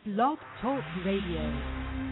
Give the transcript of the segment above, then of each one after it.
Blog Talk Radio.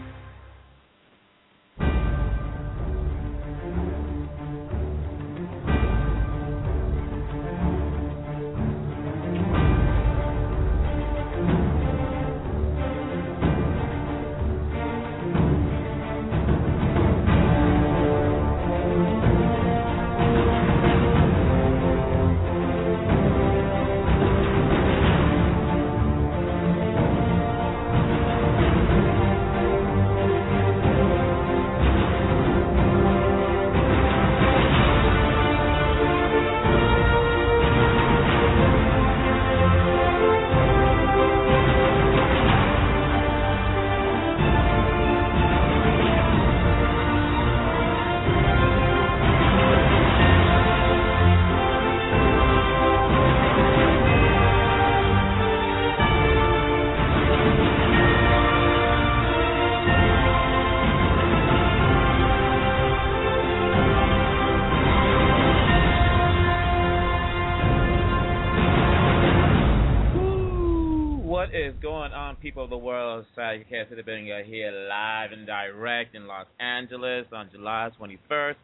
People of the world, Salutations to the building here live and direct in Los Angeles on July 21st,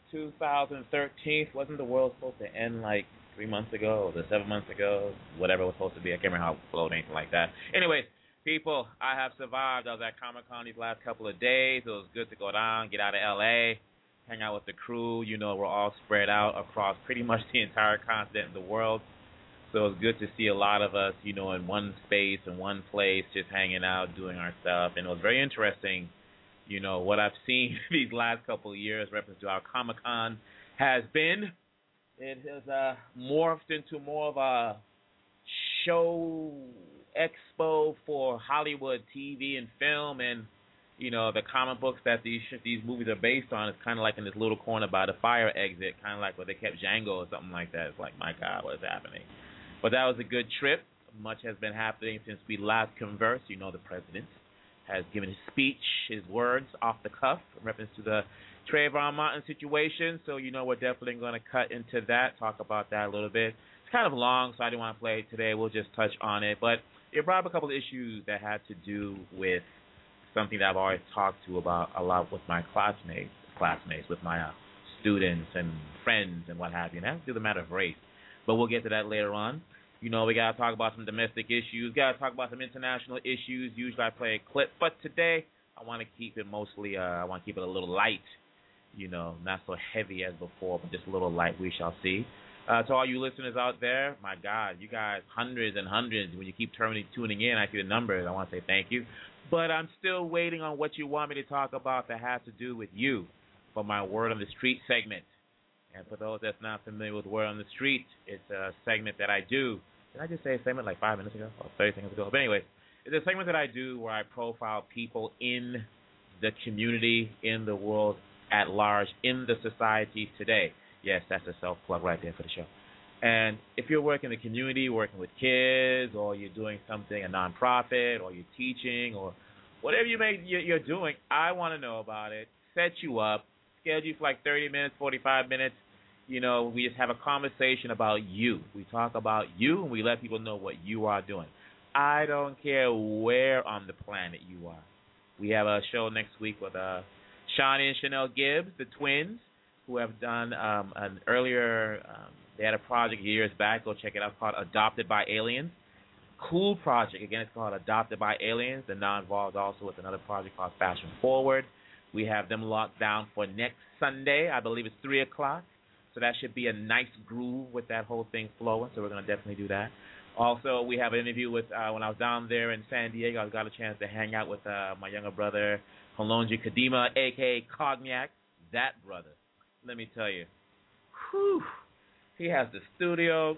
2013. Wasn't the world supposed to end like 3 months ago or 7 months ago? Whatever it was supposed to be. I can't remember how it flowed, anything like that. Anyways, people, I have survived. I was at Comic-Con these last couple of days. It was good to go down, get out of L.A., hang out with the crew. You know, we're all spread out across pretty much the entire continent in the world. So it's good to see a lot of us, you know, in one space, in one place, just hanging out, doing our stuff. And it was very interesting, you know, what I've seen these last couple of years, reference to our Comic-Con has been. It has morphed into more of a show expo for Hollywood TV and film, and, you know, the comic books that these movies are based on is kind of like in this little corner by the fire exit, kind of like where they kept Django or something like that. It's like, my God, what is happening? But that was a good trip. Much has been happening since we last conversed. You know, the president has given his speech, his words off the cuff in reference to the Trayvon Martin situation. So, you know, we're definitely going to cut into that, talk about that a little bit. It's kind of long, so I didn't want to play it today. We'll just touch on it. But it brought up a couple of issues that had to do with something that I've always talked to about a lot with my classmates, with my students and friends and what have you. And it has to do with the matter of race. But we'll get to that later on. You know, we got to talk about some domestic issues. Got to talk about some international issues. Usually I play a clip. But today I want to keep it mostly, I want to keep it a little light. You know, not so heavy as before, but just a little light. We shall see. To all you listeners out there, my God, you guys, hundreds and hundreds. When you keep tuning in, I see the numbers. I want to say thank you. But I'm still waiting on what you want me to talk about that has to do with you for my Word on the Street segment. And for those that's not familiar with Word on the Street, it's a segment that I do. Did I just say a segment like 5 minutes ago? Or 30 seconds ago? But anyway, it's a segment that I do where I profile people in the community, in the world at large, in the society today. Yes, that's a self-plug right there for the show. And if you're working in the community, working with kids, or you're doing something, a nonprofit, or you're teaching, or whatever you're doing, I want to know about it, set you up, schedule you for like 30 minutes, 45 minutes. You know, we just have a conversation about you. We talk about you, and we let people know what you are doing. I don't care where on the planet you are. We have a show next week with Shawnee and Chanel Gibbs, the twins, who have done an earlier, they had a project years back. Go check it out. It's called Adopted by Aliens. Cool project. Again, it's called Adopted by Aliens. They're now involved also with another project called Fashion Forward. We have them locked down for next Sunday. I believe it's 3 o'clock. So that should be a nice groove with that whole thing flowing. So we're going to definitely do that. Also, we have an interview with, when I was down there in San Diego, I got a chance to hang out with my younger brother, Kolonji Kadima, a.k.a. Cognac. That brother, let me tell you, whew, he has the studio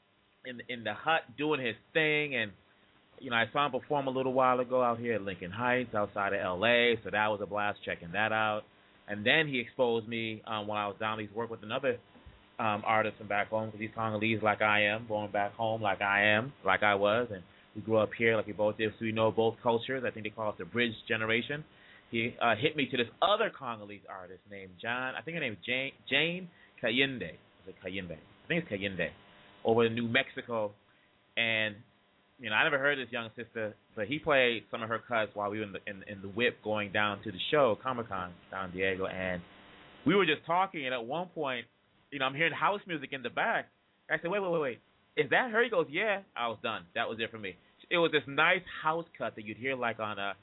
in the hut doing his thing. And, you know, I saw him perform a little while ago out here at Lincoln Heights outside of L.A., so that was a blast checking that out. And then he exposed me when I was down. He's worked with another artist from back home because he's Congolese like I am, born back home like I am, like I was. And we grew up here like we both did, so we know both cultures. I think they call us the bridge generation. He hit me to this other Congolese artist named John. I think her name is Jane Kayinde. Is it Kayinde? I think it's Kayinde. Over in New Mexico. And I never heard this young sister, but he played some of her cuts while we were in the whip going down to the show, Comic Con down in Diego, and we were just talking, and at one point, I'm hearing house music in the back. I said, wait, is that her? He goes, yeah. I was done. That was it for me. It was this nice house cut that you'd hear like on a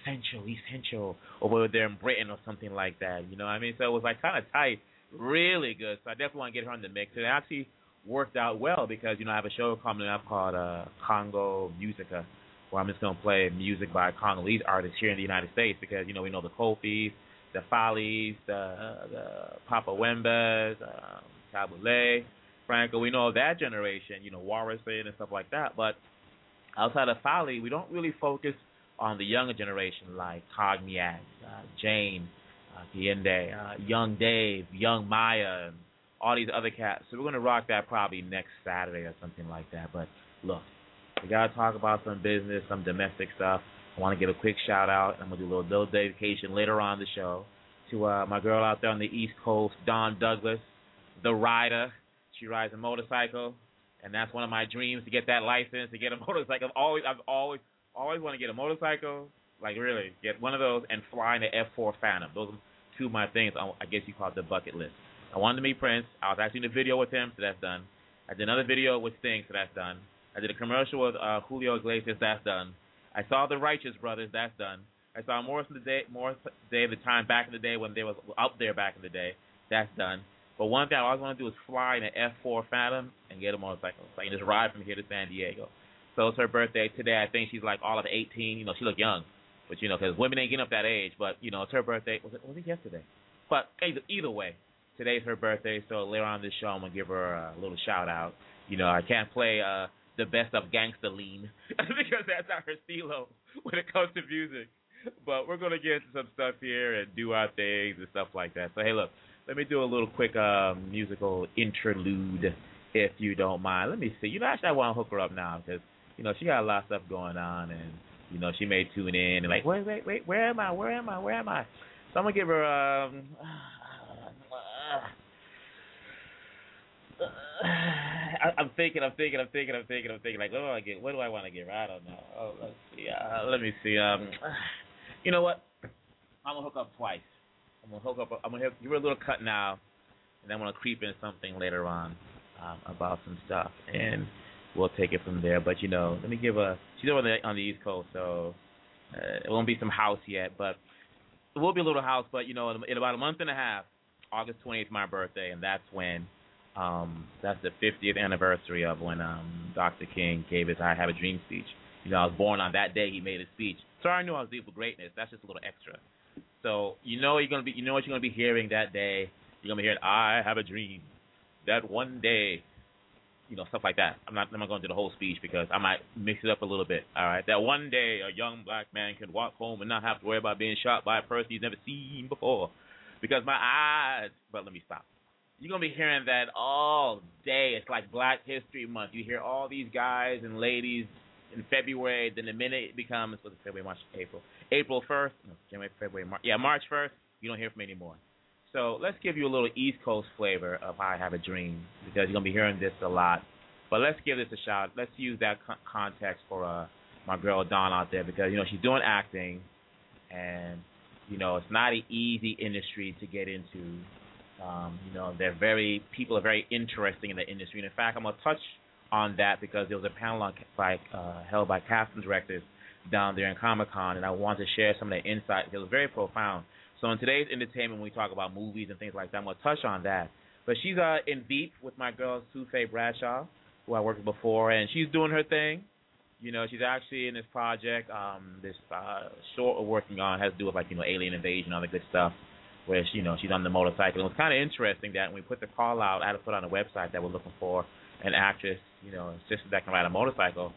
Essential, or over there in Britain or something like that. You know what I mean? So it was like kind of tight, really good. So I definitely want to get her on the mix. And it actually worked out well because, I have a show coming up called Congo Musica, where I'm just going to play music by Congolese artists here in the United States because, we know the Kofis, the Follies, the Papa Wembas, Kabule, Franco. We know that generation, Warrison and stuff like that. But outside of Folly, we don't really focus on the younger generation like Cogniac, Jane, Kiende, Young Dave, Young Maya, and all these other cats. So we're going to rock that probably next Saturday or something like that. But look, we got to talk about some business, some domestic stuff. I want to give a quick shout out, and I'm going to do a little dedication later on the show to my girl out there on the East Coast, Dawn Douglas, the rider. She rides a motorcycle, and that's one of my dreams, to get that license, to get a motorcycle. I've always want to get a motorcycle, like really, get one of those and fly in the F4 Phantom. Those are two of my things, I guess you call it the bucket list. I wanted to meet Prince. I was actually in a video with him, so that's done. I did another video with Sting, so that's done. I did a commercial with Julio Iglesias, that's done. I saw the Righteous Brothers, that's done. I saw Morrison Day, the time back in the day when they was up there back in the day, that's done. But one thing I always want to do is fly in an F4 Phantom and get a motorcycle, so I can just ride from here to San Diego. So it's her birthday today. I think she's like all of 18. She look young, but because women ain't getting up that age. But it's her birthday. Was it yesterday? But either way, today's her birthday. So later on in this show, I'm gonna give her a little shout out. I can't play the best of Gangsta Lean because that's not her stilo when it comes to music. But we're gonna get into some stuff here and do our things and stuff like that. So hey, look, let me do a little quick musical interlude, if you don't mind. Let me see. Actually, I want to hook her up now because she got a lot of stuff going on, and she may tune in and like, wait, where am I? So I'm gonna give her I'm thinking like, what do I want to get? I don't know. Oh, let's see. Let me see. You know what? I'm gonna hook up twice. I'm gonna give her a little cut now, and then I'm gonna creep in something later on about some stuff, and we'll take it from there. But let me give she's over on the East Coast, so it won't be some house yet, but it will be a little house. But in about a month and a half, August 28th, my birthday, and that's when that's the 50th anniversary of when Dr. King gave his "I Have a Dream" speech. I was born on that day he made his speech, so I knew I was deep for greatness. That's just a little extra. So what you're gonna be hearing that day. You're gonna be hearing "I have a dream that one day." Stuff like that. I'm not going to do the whole speech because I might mix it up a little bit. All right, that one day a young black man can walk home and not have to worry about being shot by a person he's never seen before, because my eyes. But let me stop. You're going to be hearing that all day. It's like Black History Month. You hear all these guys and ladies in February. Then the minute it becomes February, March, April 1st, January, February, March. Yeah, March 1st. You don't hear from me anymore. So let's give you a little East Coast flavor of "I Have a Dream" because you're going to be hearing this a lot. But let's give this a shot. Let's use that context for my girl Dawn out there because, she's doing acting, and, it's not an easy industry to get into. People are very interesting in the industry. And in fact, I'm going to touch on that because there was a panel held by casting directors down there in Comic-Con, and I wanted to share some of the insights. It was very profound. So in today's entertainment, when we talk about movies and things like that, I'm going to touch on that. But she's in Veep with my girl Sufe Bradshaw, who I worked with before, and she's doing her thing. She's actually in this project, this short we're working on has to do with alien invasion, all the good stuff, where she's on the motorcycle. It was kind of interesting that when we put the call out, I had to put on a website that we're looking for an actress, a sister that can ride a motorcycle.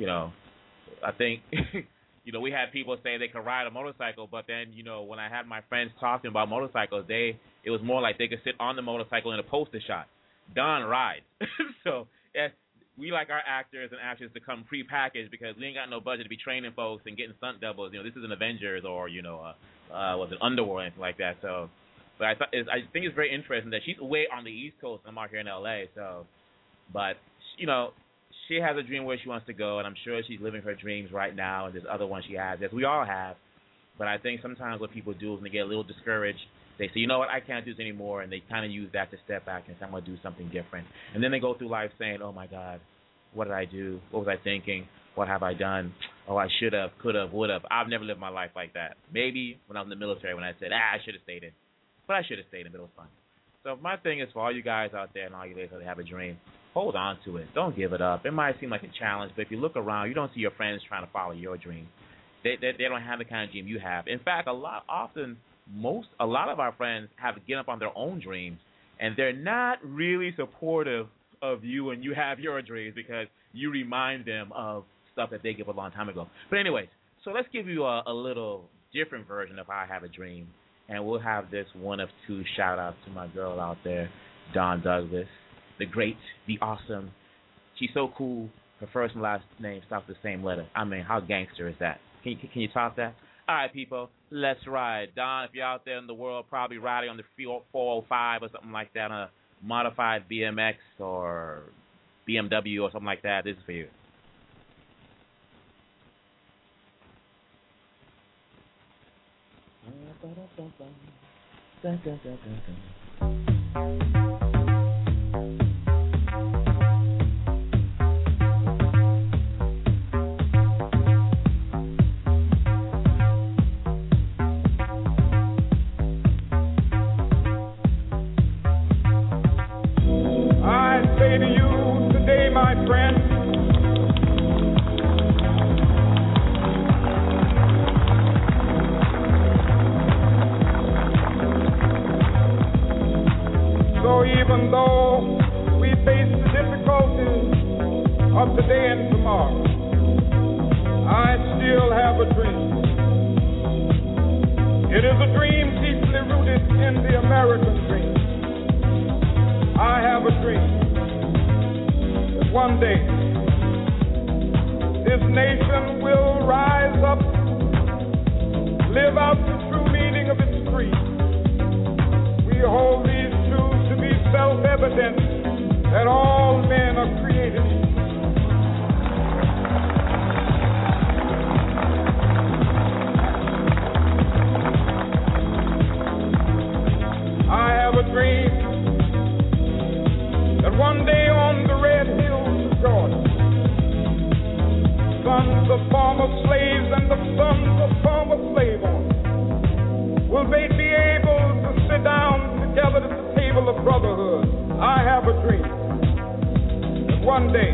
I think. We had people say they could ride a motorcycle, but then, when I had my friends talking about motorcycles, it was more like they could sit on the motorcycle in a poster shot. Dawn rides. So, yes, we like our actors and actresses to come pre-packaged because we ain't got no budget to be training folks and getting stunt doubles. This isn't Avengers or, was it Underworld or anything like that. So, but I think it's very interesting that she's away on the East Coast and I'm out here in L.A. So, but, she has a dream where she wants to go, and I'm sure she's living her dreams right now, and there's other ones she has, as we all have. But I think sometimes what people do is when they get a little discouraged, they say, you know what, I can't do this anymore, and they kind of use that to step back and say, I'm going to do something different. And then they go through life saying, oh, my God, what did I do? What was I thinking? What have I done? Oh, I should have, could have, would have. I've never lived my life like that. Maybe when I was in the military when I said, I should have stayed in. But I should have stayed in, but it was fun. So my thing is for all you guys out there and all you ladies that have a dream, hold on to it. Don't give it up. It might seem like a challenge, but if you look around, you don't see your friends trying to follow your dream. They don't have the kind of dream you have. In fact, a lot of our friends have to get up on their own dreams, and they're not really supportive of you when you have your dreams because you remind them of stuff that they gave a long time ago. But anyways, so let's give you a little different version of I Have a Dream, and we'll have this one of two shout-outs to my girl out there, Dawn Douglas, the great, the awesome. She's so cool. Her first and last name starts with the same letter. I mean, how gangster is that? Can you top that? All right, people, let's ride. Don, if you're out there in the world, probably riding on the 405 or something like that, on a modified BMX or BMW or something like that, this is for you. Even though we face the difficulties of today and tomorrow, I still have a dream. It is a dream deeply rooted in the American dream. I have a dream that one day this nation will rise up, live out the true meaning of its creed. We hold these truths to be self-evident that all men are created equal. I have a dream that one day on the red hills of Georgia, sons of former slaves and the sons of former slave owners will they be able to sit down together at the table of brotherhood. I have a dream that one day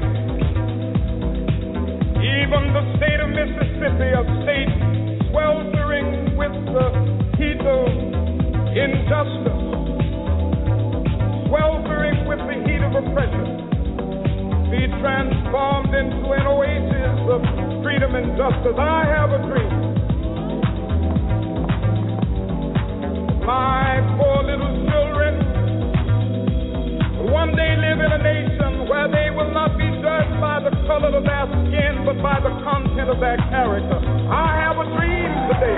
even the state of Mississippi, a state sweltering with the heat of injustice, sweltering with the heat of oppression, be transformed into an oasis of freedom and justice. I have a dream. My poor little children will one day live in a nation where they will not be judged by the color of their skin, but by the content of their character. I have a dream today.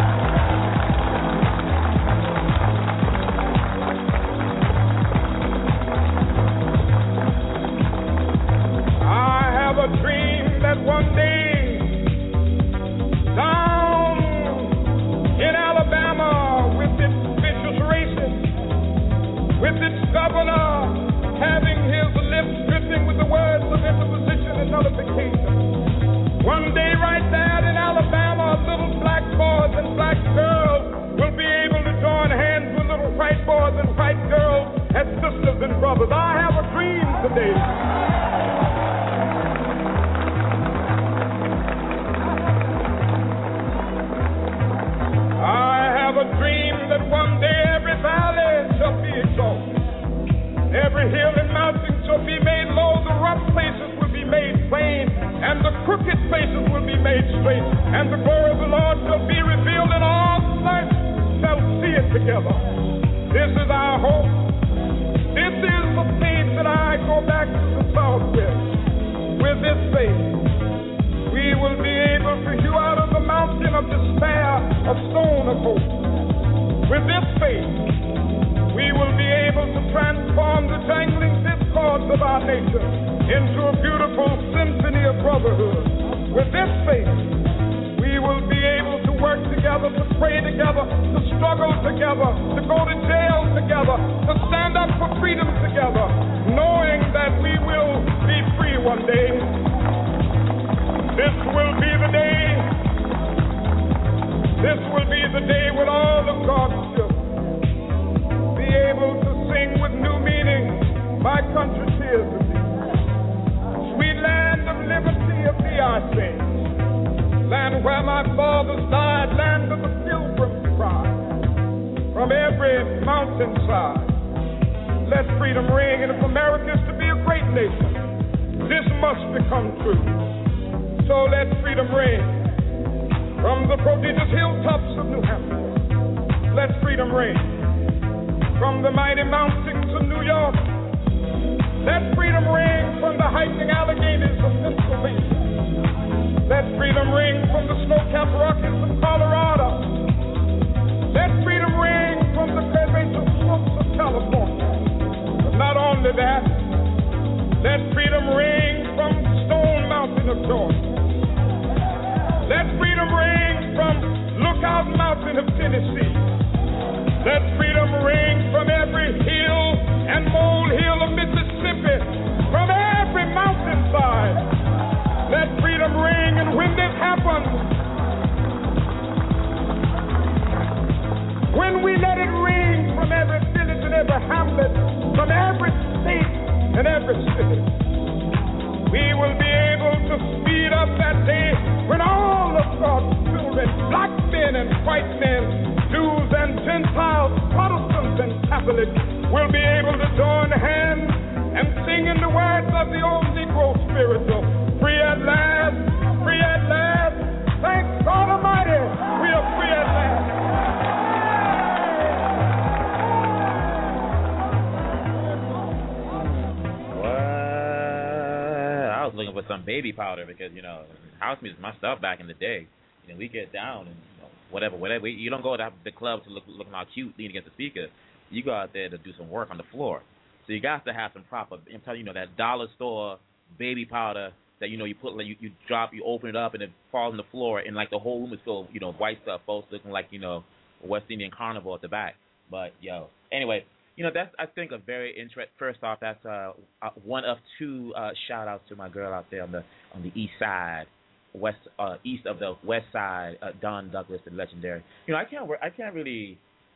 I have a dream that one day down in Alabama, with its governor having his lips dripping with the words of interposition and nullification. One day right there in Alabama, little black boys and black girls will be able to join hands with little white boys and white girls as sisters and brothers. I have a dream today. I have a dream that one day every valley shall be exalted. Every hill and mountain shall be made low. The rough places will be made plain, and the crooked places will be made straight. And the glory of the Lord shall be revealed, and all flesh shall see it together. This is our hope. This is the faith that I go back to the South with. With this faith, we will be able to hew out of the mountain of despair a stone of hope. With this faith, we will be able to transform the jangling discords of our nation into a beautiful, beautiful symphony of brotherhood. With this faith, we will be able to work together, to pray together, to struggle together, to go to jail together, to stand up for freedom together, knowing that we will be free one day. This will be the day. This will be the day when all of God's children be able to sing with new meaning, "My country tears of thee." Sweet land of liberty of thee I sing. Land where my fathers died, land of the pilgrim's cry. From every mountainside, let freedom ring. And if America is to be a great nation, this must become true. So let freedom ring. From the prodigious hilltops of New Hampshire, let freedom ring. From the mighty mountains of New York, let freedom ring. From the hiking Alleghenies of Pennsylvania, let freedom ring. From the snow-capped Rockies of Colorado, let freedom ring. From the glacial slopes of California. But not only that, let freedom ring from Stone Mountain of Georgia. Let freedom ring from Lookout Mountain of Tennessee. Let freedom ring from every hill and molehill of Mississippi, from every mountainside. Let freedom ring, and when this happens, when we let it ring from every village and every hamlet, from every state and every city, we will be able to speed up that day when all of God's children, black men and white men, Jews and Gentiles, Protestants and Catholics, will be able to join hands and sing in the words of the old Negro spiritual, "Free at last, free at last, thank God Almighty, we are free at last." I was looking for some baby powder because, house music is my stuff back in the day. We get down and, whatever. You don't go to the club to looking all cute, leaning against the speaker. You go out there to do some work on the floor. So you got to have some proper, I'm telling you, that dollar store baby powder that, you put, like, you drop, you open it up, and it falls on the floor, and, like, the whole room is filled, white stuff, folks looking like, West Indian Carnival at the back. But, anyway. That's, I think, a very interesting. First off, that's one of two shout outs to my girl out there on the east side, east of the west side, Don Douglas, the legendary. I can't really.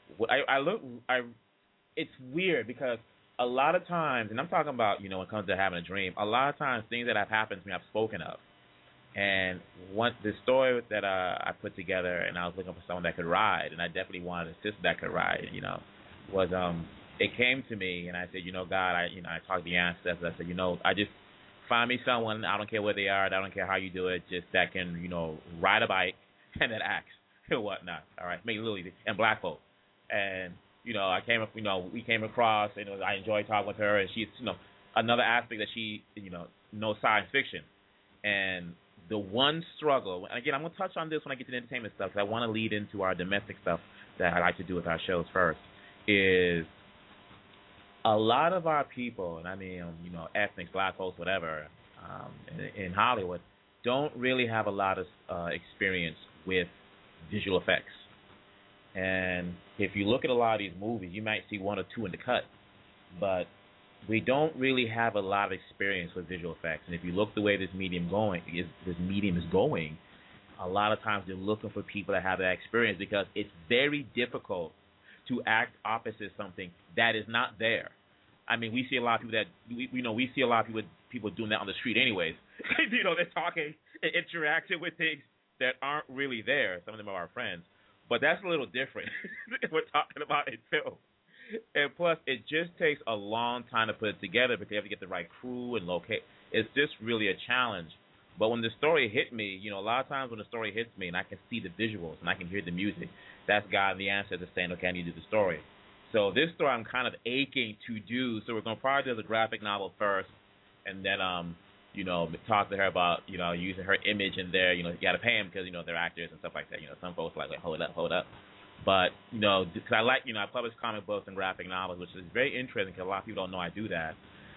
It's weird because a lot of times, and I'm talking about, when it comes to having a dream, a lot of times things that have happened to me I've spoken of, and the story that I put together, and I was looking for someone that could ride, and I definitely wanted a sister that could ride, was it came to me, and I said, God, I talked to the ancestors. I said, I just find me someone. I don't care where they are. I don't care how you do it. Just that can, ride a bike and that acts and whatnot. All right, maybe Lily and black folk. And I came up, we came across, and I enjoyed talking with her. And she's, another aspect that she, knows science fiction. And the one struggle, and again, I'm gonna touch on this when I get to the entertainment stuff, because I want to lead into our domestic stuff that I like to do with our shows first. Is a lot of our people, and I mean, ethnics, black folks, whatever, in Hollywood, don't really have a lot of experience with visual effects. And if you look at a lot of these movies, you might see one or two in the cut, but we don't really have a lot of experience with visual effects. And if you look the way this medium is going, a lot of times they're looking for people that have that experience, because it's very difficult to act opposite something that is not there. I mean, we see a lot of people that we see a lot of people doing that on the street, anyways. They're talking and interacting with things that aren't really there. Some of them are our friends, but that's a little different if we're talking about in film. And plus, it just takes a long time to put it together because you have to get the right crew and locate. It's just really a challenge. But when the story hit me, a lot of times when the story hits me and I can see the visuals and I can hear the music, that's God, the ancestor, saying, okay, I need to do the story. So this story I'm kind of aching to do. So we're going to probably do the graphic novel first, and then, talk to her about, using her image in there. You got to pay them because, they're actors and stuff like that. Some folks are like, hold up. But, because I like, I publish comic books and graphic novels, which is very interesting because a lot of people don't know I do that.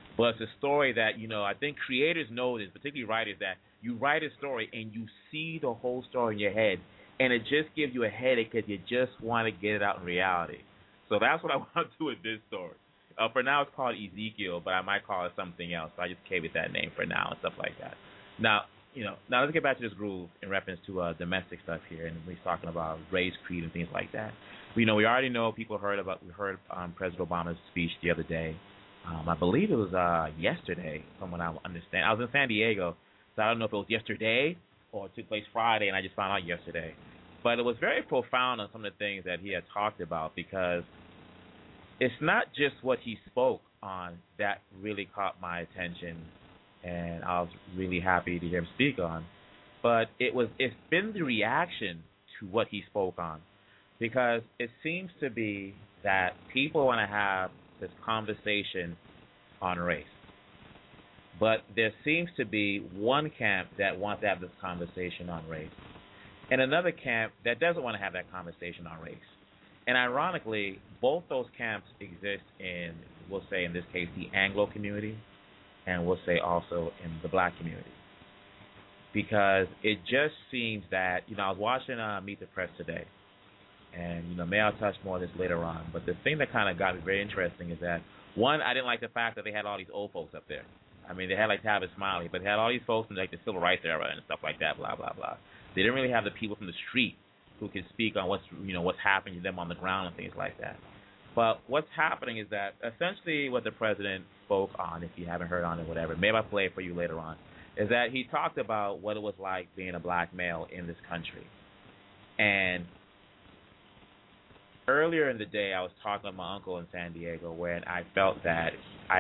But it's a story that, I think creators know this, particularly writers, that you write a story and you see the whole story in your head, and it just gives you a headache because you just want to get it out in reality. So that's what I want to do with this story. For now, it's called Ezekiel, but I might call it something else. So I just gave it that name for now and stuff like that. Now, now let's get back to this groove in reference to domestic stuff here, and we're talking about race, creed, and things like that. We already know we heard President Obama's speech the other day. I believe it was yesterday, from what I understand. I was in San Diego, so I don't know if it was yesterday or it took place Friday, and I just found out yesterday. But it was very profound on some of the things that he had talked about, because it's not just what he spoke on that really caught my attention, and I was really happy to hear him speak on. But it's been the reaction to what he spoke on, because it seems to be that people want to have this conversation on race. But there seems to be one camp that wants to have this conversation on race, and another camp that doesn't want to have that conversation on race. And ironically, both those camps exist in, we'll say in this case, the Anglo community, and we'll say also in the black community. Because it just seems that, I was watching Meet the Press today, and, may I'll touch more of this later on. But the thing that kind of got me very interesting is that, one, I didn't like the fact that they had all these old folks up there. I mean, they had like Tavis Smiley, but they had all these folks in like the civil rights era and stuff like that, blah, blah, blah. They didn't really have the people from the street who could speak on what's happening to them on the ground and things like that. But what's happening is that essentially what the president spoke on, if you haven't heard on it, whatever, maybe I'll play it for you later on, is that he talked about what it was like being a black male in this country. And earlier in the day, I was talking to my uncle in San Diego, where I felt that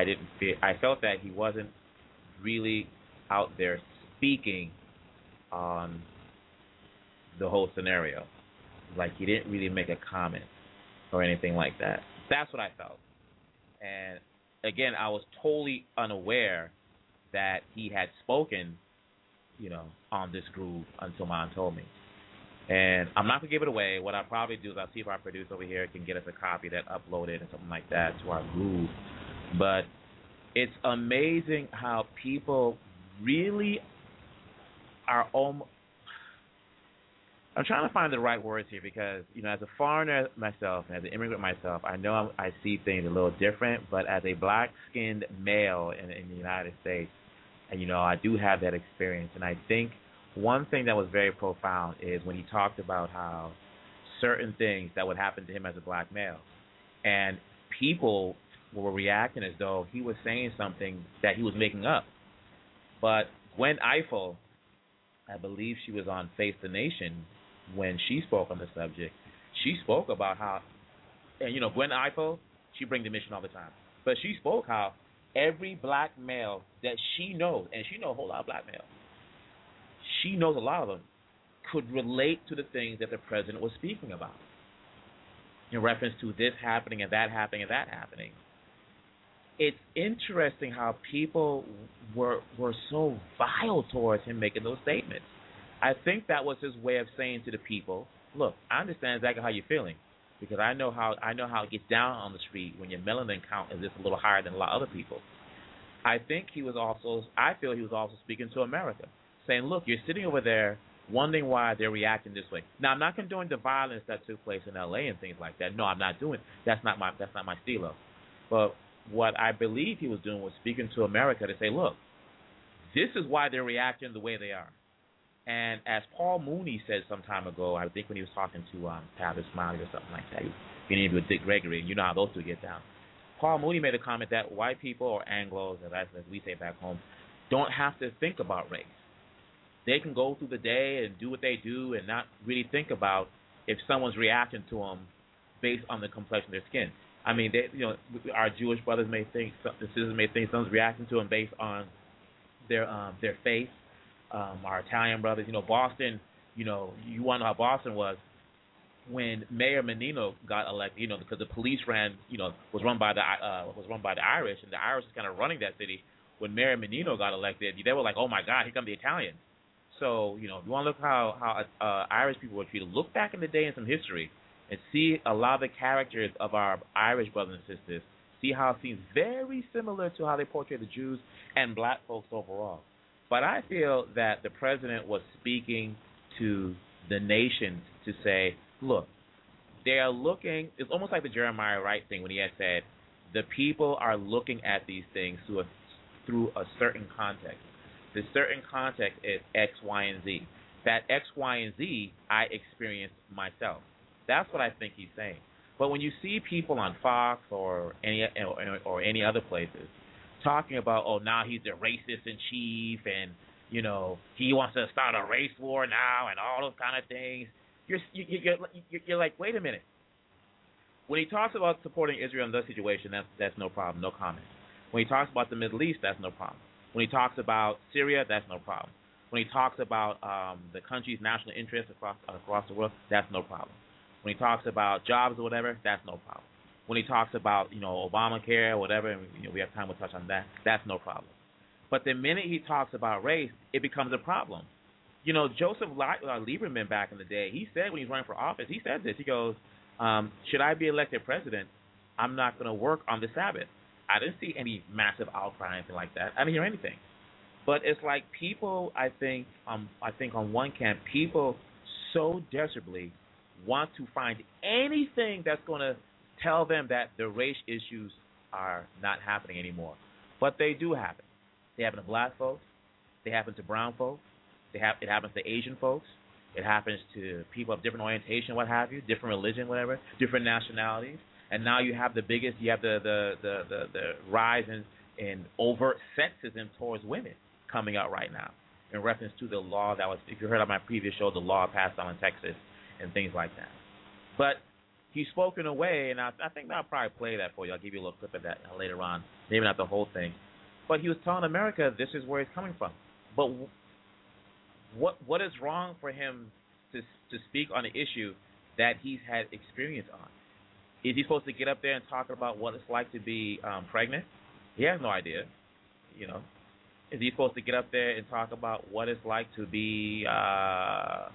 he wasn't really out there speaking on the whole scenario. Like, he didn't really make a comment or anything like that. That's what I felt. And again, I was totally unaware that he had spoken, on this groove until Mom told me. And I'm not going to give it away. What I'll probably do is I'll see if our producer over here can get us a copy that uploaded or something like that to our groove. But it's amazing how people really are almost... I'm trying to find the right words here because, as a foreigner myself, and as an immigrant myself, I know I see things a little different, but as a black-skinned male in the United States, and, I do have that experience. And I think one thing that was very profound is when he talked about how certain things that would happen to him as a black male, and people were reacting as though he was saying something that he was making up. But Gwen Ifill, I believe she was on Face the Nation when she spoke on the subject. She spoke about how, and Gwen Ifill, she brings the mission all the time, but she spoke how every black male that she knows, and she knows a whole lot of black males, she knows a lot of them, could relate to the things that the president was speaking about in reference to this happening and that happening and that happening. It's interesting how people were so vile towards him making those statements. I think that was his way of saying to the people, look, I understand exactly how you're feeling, because I know how it gets down on the street when your melanin count is just a little higher than a lot of other people. I feel he was also speaking to America, saying, look, you're sitting over there wondering why they're reacting this way. Now, I'm not condoning the violence that took place in L.A. and things like that. No, I'm not doing. That's not my stilo. But what I believe he was doing was speaking to America to say, look, this is why they're reacting the way they are. And as Paul Mooney said some time ago, I think when he was talking to Tavis Smiley or something like that, he was getting into with Dick Gregory, and you know how those two get down. Paul Mooney made a comment that white people, or Anglos, as we say back home, don't have to think about race. They can go through the day and do what they do and not really think about if someone's reacting to them based on the complexion of their skin. I mean, our Jewish brothers may think, the sisters may think someone's reacting to them based on their face. Our Italian brothers, Boston, you want to know how Boston was when Mayor Menino got elected, because the police was run by the Irish, and the Irish was kind of running that city. When Mayor Menino got elected, they were like, oh my God, here come the Italians. So, if you want to look how Irish people were treated, look back in the day in some history and see a lot of the characters of our Irish brothers and sisters See how it seems very similar to how they portray the Jews and black folks overall. But I feel that the president was speaking to the nations to say, look, they are looking, it's almost like the Jeremiah Wright thing when he had said, the people are looking at these things through a certain context. The certain context is X, Y, and Z. That X, Y, and Z I experienced myself. That's what I think he's saying. But when you see people on Fox or any other places talking about, oh, now he's the racist in chief, and you know he wants to start a race war now, and all those kind of things, you're like, wait a minute. When he talks about supporting Israel in this situation, that's no problem, no comment. When he talks about the Middle East, that's no problem. When he talks about Syria, that's no problem. When he talks about the country's national interests across the world, that's no problem. When he talks about jobs or whatever, that's no problem. When he talks about Obamacare or whatever, and we have time to touch on that, that's no problem. But the minute he talks about race, it becomes a problem. Joseph Lieberman back in the day, he said when he was running for office, he said this. He goes, should I be elected president, I'm not going to work on the Sabbath. I didn't see any massive outcry or anything like that. I didn't hear anything. But it's like people, I think on one camp, people so desperately want to find anything that's going to tell them that the race issues are not happening anymore. But they do happen. They happen to black folks. They happen to brown folks. It happens to Asian folks. It happens to people of different orientation, what have you, different religion, whatever, different nationalities. And now you have the rise in overt sexism towards women coming out right now in reference to the law that was, if you heard on my previous show, the law passed on in Texas and things like that. But he spoke in a way, and I think I'll probably play that for you. I'll give you a little clip of that later on, maybe not the whole thing. But he was telling America this is where he's coming from. But what is wrong for him to speak on an issue that he's had experience on? Is he supposed to get up there and talk about what it's like to be pregnant? He has no idea. Is he supposed to get up there and talk about what it's like to be 5'1"?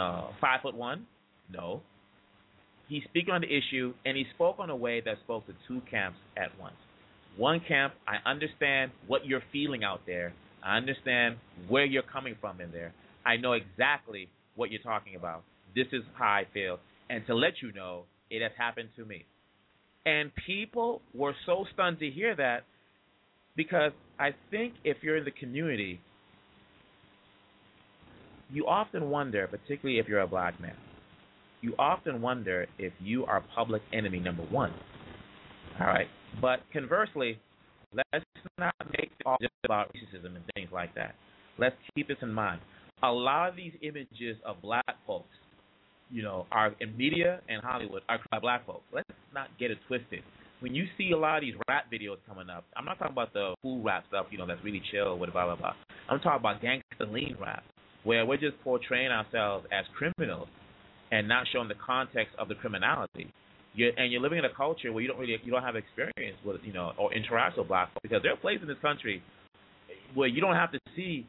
No. He's speaking on the issue, and he spoke on a way that spoke to two camps at once. One camp, I understand what you're feeling out there. I understand where you're coming from in there. I know exactly what you're talking about. This is how I feel. And to let you know, it has happened to me. And people were so stunned to hear that because I think if you're in the community, you often wonder, particularly if you're a black man, you often wonder if you are public enemy number one. All right? But conversely, let's not make it all just about racism and things like that. Let's keep this in mind. A lot of these images of black folks, are in media and Hollywood are by black folks. Let's not get it twisted. When you see a lot of these rap videos coming up, I'm not talking about the cool rap stuff, that's really chill with blah, blah, blah. I'm talking about gangsta lean rap, where we're just portraying ourselves as criminals and not showing the context of the criminality. You're living in a culture where you don't have experience with, or interact with black folks, because there are places in this country where you don't have to see,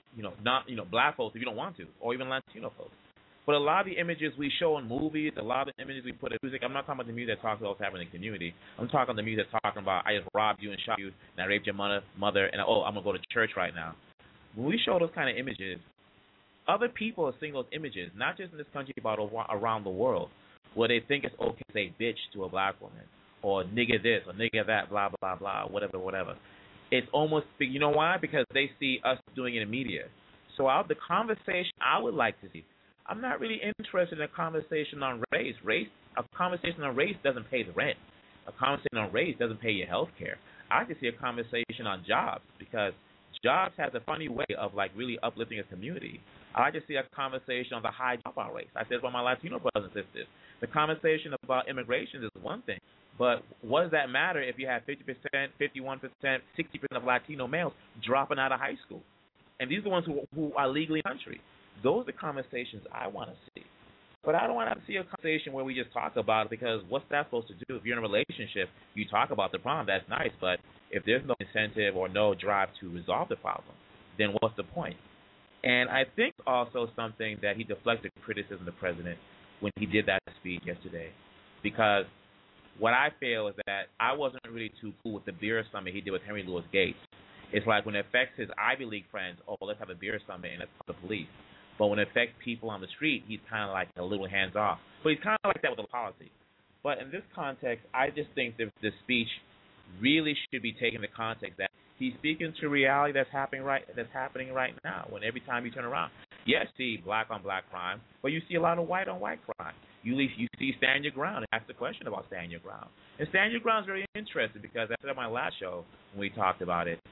black folks if you don't want to, or even Latino folks. But a lot of the images we show in movies, a lot of the images we put in music, I'm not talking about the music that talks about what's happening in the community. I'm talking about the music that's talking about, I just robbed you and shot you, and I raped your mother, and I'm going to go to church right now. When we show those kind of images, other people are seeing those images, not just in this country, but around the world, where they think it's okay to say bitch to a black woman, or nigga this, or nigga that, blah, blah, blah, whatever. It's almost, you know why? Because they see us doing it in media. So the conversation I would like to see, I'm not really interested in a conversation on race. A conversation on race doesn't pay the rent. A conversation on race doesn't pay your health care. I can see a conversation on jobs, because jobs has a funny way of really uplifting a community. I just see a conversation on the high dropout rates. I said about my Latino brothers and sisters. The conversation about immigration is one thing, but what does that matter if you have 50%, 51%, 60% of Latino males dropping out of high school? And these are the ones who are legally in the country. Those are the conversations I want to see. But I don't want to see a conversation where we just talk about it, because what's that supposed to do? If you're in a relationship, you talk about the problem, that's nice, but if there's no incentive or no drive to resolve the problem, then what's the point? And I think also something that he deflected criticism of the president when he did that speech yesterday, because what I feel is that I wasn't really too cool with the beer summit he did with Henry Louis Gates. It's like when it affects his Ivy League friends, oh, let's have a beer summit and let's call the police. But when it affects people on the street, he's kind of like a little hands off. But he's kind of like that with the policy. But in this context, I just think that the speech really should be taken in the context that he's speaking to reality that's happening right now. When every time you turn around, yes, see black on black crime, but you see a lot of white on white crime. You see stand your ground and ask the question about stand your ground. And stand your ground is very interesting because I said on my last show when we talked about it.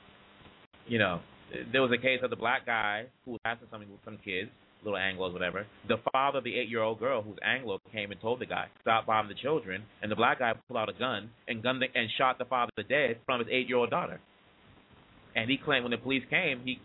You know, there was a case of the black guy who was asking something with some kids, little Anglos, whatever. The father of the 8-year-old girl, who's Anglo, came and told the guy, stop bombing the children. And the black guy pulled out a gun and shot the father dead from his 8-year-old daughter. And he claimed when the police came, he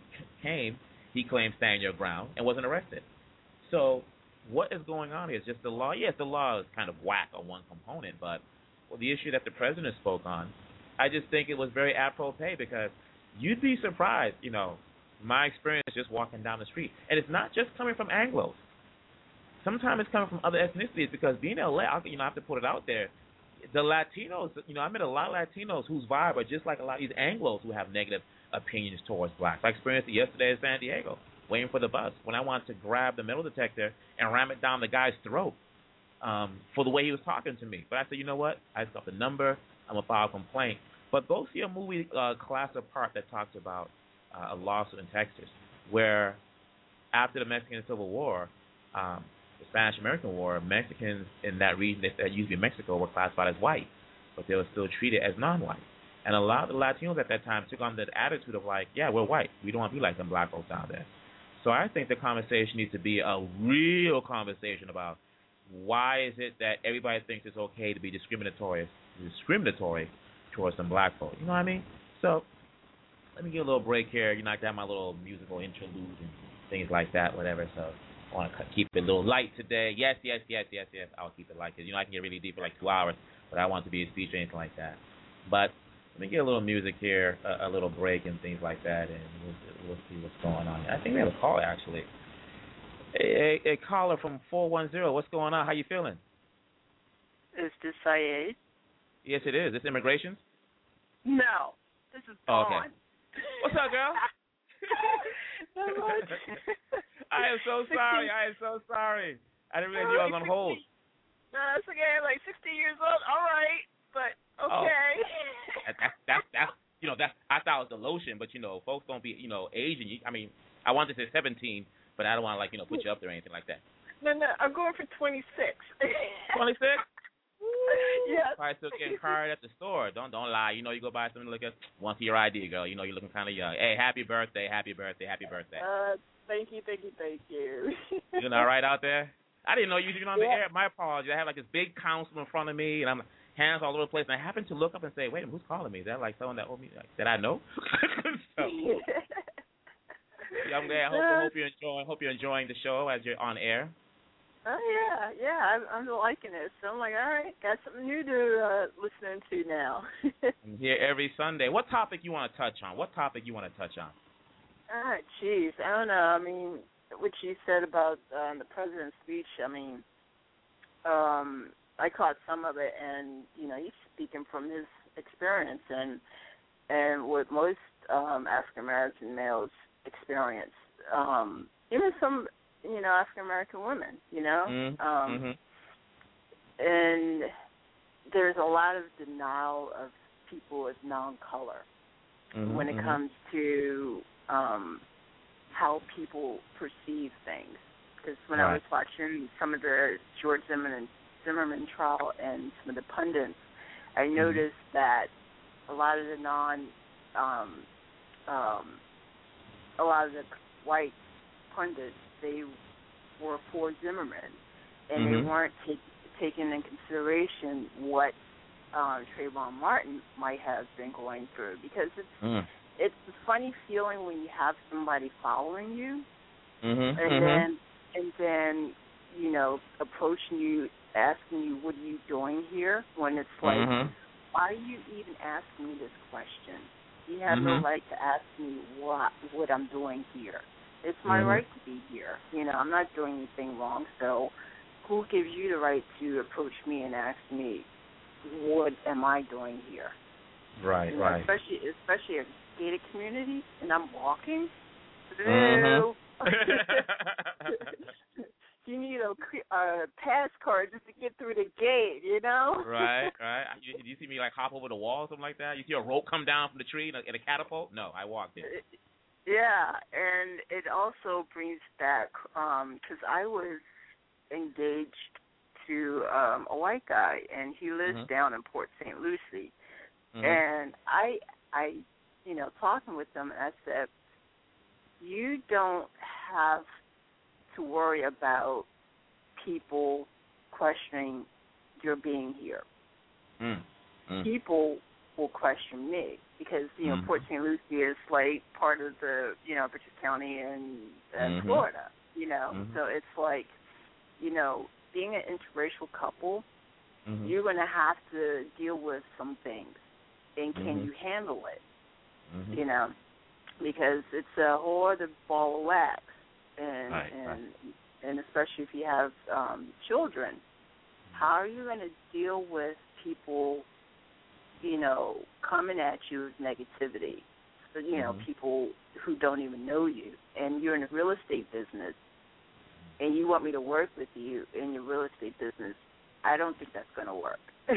claimed stand your ground and wasn't arrested. So what is going on here is just the law. Yes, the law is kind of whack on one component, but the issue that the president spoke on, I just think it was very apropos because you'd be surprised, you know, my experience just walking down the street. And it's not just coming from Anglos. Sometimes it's coming from other ethnicities because being in LA, I have to put it out there, the Latinos, you know, I met a lot of Latinos whose vibe are just like a lot of these Anglos who have negative opinions towards blacks. I experienced it yesterday in San Diego, waiting for the bus, when I wanted to grab the metal detector and ram it down the guy's throat for the way he was talking to me. But I said, you know what? I got the number. I'm going to file a complaint. But go see a movie, Class Apart, that talks about a lawsuit in Texas where after the Mexican Civil War, the Spanish-American War, Mexicans in that region that used to be Mexico were classified as white, but they were still treated as non-white. And a lot of the Latinos at that time took on that attitude of like, yeah, we're white. We don't want to be like them black folks out there. So I think the conversation needs to be a real conversation about why is it that everybody thinks it's okay to be discriminatory towards some black folk. You know what I mean? So let me get a little break here. You know, I got my little musical interlude and things like that, whatever. So I want to keep it a little light today. Yes. I'll keep it light because, you know, I can get really deep for like 2 hours, but I want it to be a speech or anything like that. But let me get a little music here, a little break and things like that, and we'll see what's going on. I think we have a caller, actually. A caller from 410. What's going on? How you feeling? Is this Syed? Yes, it is. This immigration? No. This is Dawn. Okay. What's up, girl? Not much. I am so sorry. I didn't realize you was on hold. No, it's okay. Like 60 years old. All right. But okay. That's you know, that's, I thought it was the lotion, but, you know, folks don't be, you know, aging. I mean, I wanted to say 17, but I don't want to, like, you know, put you up there or anything like that. No, I'm going for 26. 26? Yes. Probably still getting card at the store. Don't lie. You know, you go buy something, look at, want to see your ID, girl. You know, you're looking kind of young. Hey, happy birthday. Thank you. You doing all right out there? I didn't know you were even on the air. My apologies. I had like this big council in front of me, and I'm hands all over the place. And I happened to look up and say, wait a minute, who's calling me? Is that like someone that owed me? Like, did I know? So, yeah, I'm glad. Hope you're enjoying the show as you're on air. Oh, yeah, I'm liking it. So I'm like, all right, got something new to listen to now. I'm here every Sunday. What topic you want to touch on? Jeez, I don't know. I mean, what you said about the president's speech, I mean, I caught some of it, and, you know, he's speaking from his experience and what most African-American males experience, even some, you know, African-American women, you know. And there's a lot of denial of people of non-color when it comes to how people perceive things. Because when I was watching some of the George Zimmerman trial and some of the pundits, I noticed that a lot of the a lot of the white pundits, they were for Zimmerman, and they weren't taking in consideration what Trayvon Martin might have been going through, because it's a funny feeling when you have somebody following you, and then you know, approaching you, asking you, what are you doing here? When it's like, why are you even asking me this question? You have no right to ask me what I'm doing here. It's my right to be here. You know, I'm not doing anything wrong, so who gives you the right to approach me and ask me what am I doing here? Right, right. Especially a gated community, and I'm walking. Mm-hmm. You need a pass card just to get through the gate, you know? Right, right. Do you see me like hop over the wall or something like that? You see a rope come down from the tree in a catapult? No, I walked it. Yeah, and it also brings back, because I was engaged to a white guy, and he lives down in Port St. Lucie. And I, talking with them, I said, you don't have to worry about people questioning your being here. People will question me because, Port St. Lucie is like part of the, Bridges County and Florida, So it's like, being an interracial couple, you're going to have to deal with some things. And can you handle it? Because it's a whole other ball of wax. And especially if you have children, how are you going to deal with people, coming at you with negativity? So, people who don't even know you, and you're in the real estate business, and you want me to work with you in your real estate business, I don't think that's going to work.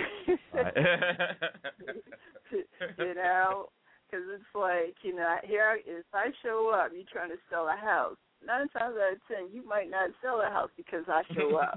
Because it's like, here, if I show up, you're trying to sell a house. 9 times out of 10, you might not sell a house because I show up.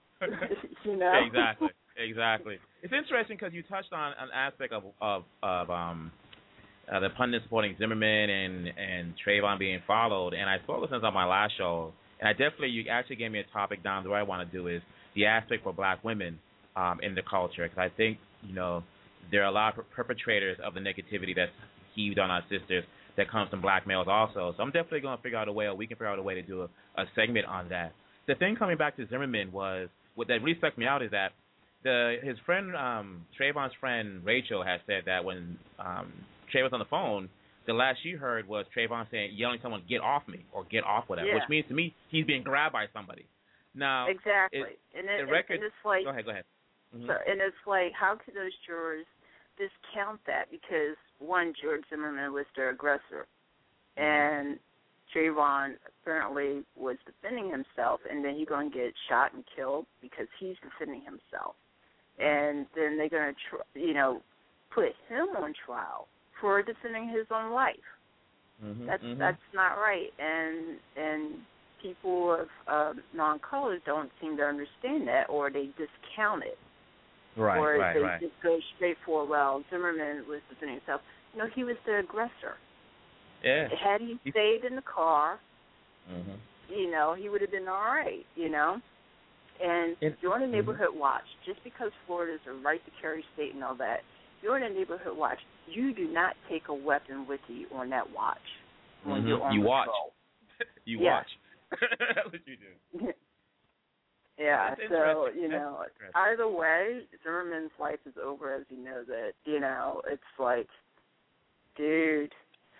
Exactly. It's interesting because you touched on an aspect of the pundits supporting Zimmerman and Trayvon being followed, and I spoke with this on my last show, and you actually gave me a topic down there. What I want to do is the aspect for black women in the culture, because I think there are a lot of perpetrators of the negativity that's heaved on our sisters that comes from black males also. So I'm definitely going to figure out a way, or we can figure out a way to do a segment on that. The thing coming back to Zimmerman was, what that really stuck me out is that his friend, Trayvon's friend Rachel, has said that when Trayvon was on the phone, the last she heard was Trayvon yelling at someone, "Get off me," or "Get off whatever," which means to me he's being grabbed by somebody. Now, exactly, and it's like, go ahead. So, and it's like, how could those jurors discount that? Because one, George Zimmerman was their aggressor, and Trayvon apparently was defending himself, and then he's going to get shot and killed because he's defending himself, and then they're going to, put him on trial for defending his own life. That's not right, and people of non-colors don't seem to understand that, or they discount it. Or they just go straight for, well, Zimmerman was defending himself. No, he was the aggressor. Yeah. Had he stayed in the car, he would have been all right, And during a neighborhood watch, just because Florida is a right to carry state and all that, during a neighborhood watch, you do not take a weapon with you on that watch when you're on patrol. You watch. That's what you do. Yeah, so, either way, Zimmerman's life is over, as you know that, it's like, dude,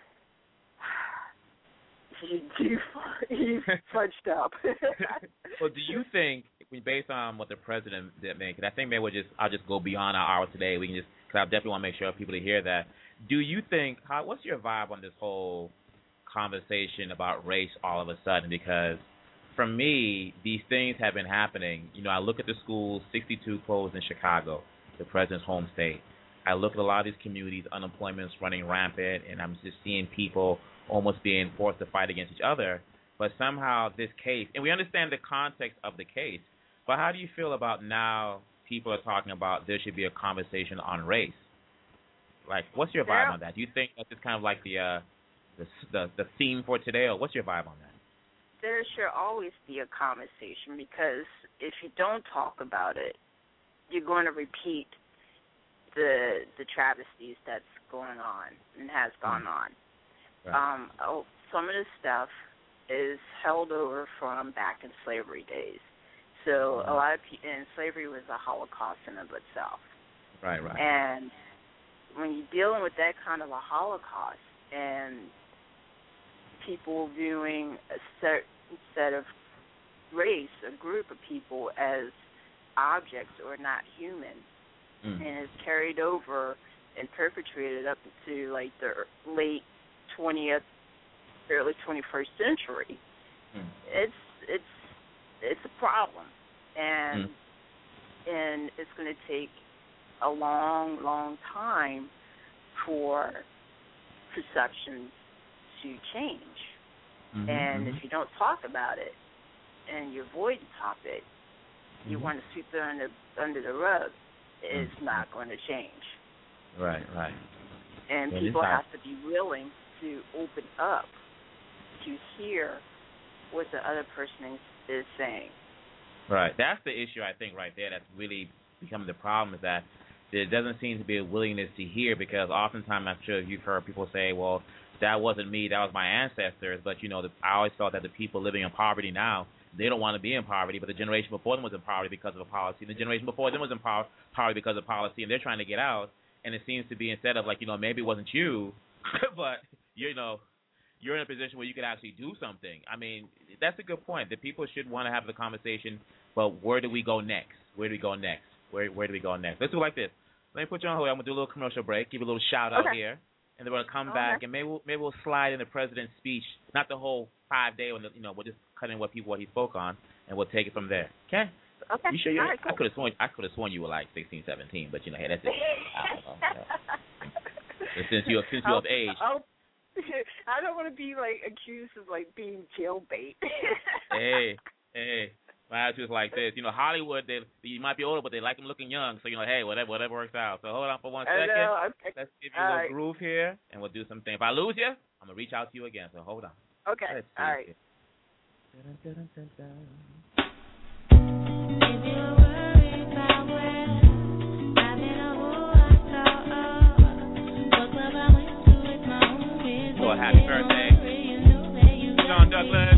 he's fudged up. Well, do you think, based on what the president did make, and I think maybe I'll just go beyond our hour today, we can just, because I definitely want to make sure people to hear that. Do you think, what's your vibe on this whole conversation about race all of a sudden? Because for me, these things have been happening. I look at the schools, 62 closed in Chicago, the president's home state. I look at a lot of these communities, unemployment's running rampant, and I'm just seeing people almost being forced to fight against each other. But somehow this case, and we understand the context of the case, but how do you feel about now people are talking about there should be a conversation on race? Like, what's your vibe on that? Do you think that's just kind of like the theme for today, or what's your vibe on that? There should always be a conversation, because if you don't talk about it, you're going to repeat the travesties that's going on and has gone on. Right. Some of this stuff is held over from back in slavery days. So a lot of people, and slavery was a Holocaust in of itself. Right. And when you're dealing with that kind of a Holocaust and people viewing a certain set of race, a group of people as objects or not human, and it's carried over and perpetrated up into like the late 20th, early 21st century. It's a problem, and it's going to take a long time for perceptions to change. And if you don't talk about it and you avoid the topic, you want to sweep it under the rug, it's not going to change. Right. And people have to be willing to open up to hear what the other person is saying. Right. That's the issue, I think, right there. That's really becoming the problem, is that there doesn't seem to be a willingness to hear, because oftentimes I'm sure you've heard people say, well, that wasn't me, that was my ancestors. But, I always thought that the people living in poverty now, they don't want to be in poverty, but the generation before them was in poverty because of a policy. And the generation before them was in poverty because of policy, and they're trying to get out. And it seems to be, instead of maybe it wasn't you, but, you're in a position where you could actually do something. I mean, that's a good point. The people should want to have the conversation, but where do we go next? Where do we go next? Where do we go next? Let's do it like this. Let me put you on hold. I'm going to do a little commercial break, give you a little shout-out here, and then we're going to come back, and maybe we'll slide in the president's speech, not the whole 5-day, we'll just cut in what he spoke on, and we'll take it from there. Okay? Okay. You sure? All right, cool. I could have sworn you were like 16, 17, but, hey, that's it. I don't know. Since you're of age. I don't want to be accused of being jailbait. Hey, my attitude's like this. Hollywood, you might be older, but they like them looking young. So hey, whatever works out. So hold on for 1 second. Let's give you a little groove here, and we'll do something. If I lose you, I'm gonna reach out to you again. So hold on. Okay. Let's see. All right. So happy birthday, John Douglas.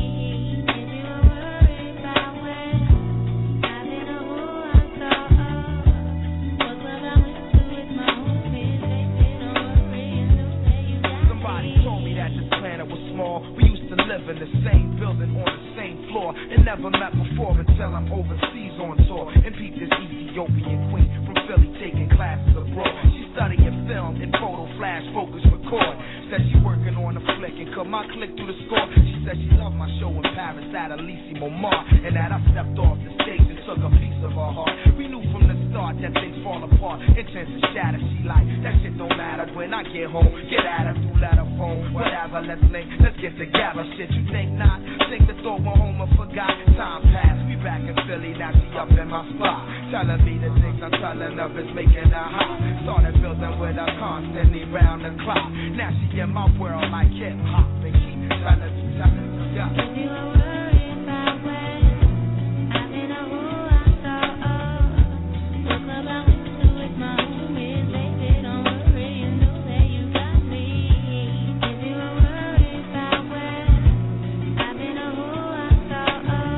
Somebody told me that this planet was small. We used to live in the same building on the same floor, and never met before until I'm overseas on tour and peep this Ethiopian queen from Philly taking classes abroad. She's studying film and photo flash focus record. Said she working on a flick and cut my click through the score. She said she loved my show in Paris at Elysée Montmartre, and that I stepped off the stage and took a piece of her heart. We knew from the start that things fall apart, intense and shatter. She like, that shit don't matter when I get home. Get at her through letter phone, whatever. Let's link, let's get together. Shit, you think not? Think the thought went home and forgot. Time passed, we back in Philly, now she up in my spot, telling me the things I'm telling her is making her hot. Started building with her constantly round the clock. Now she in my world like hip hop, and keep telling me, yeah. If you were worried about when I didn't know who I saw, the club I went to with my homies, baby, don't worry, you know that you got me. If you were worried about when I didn't know who I saw,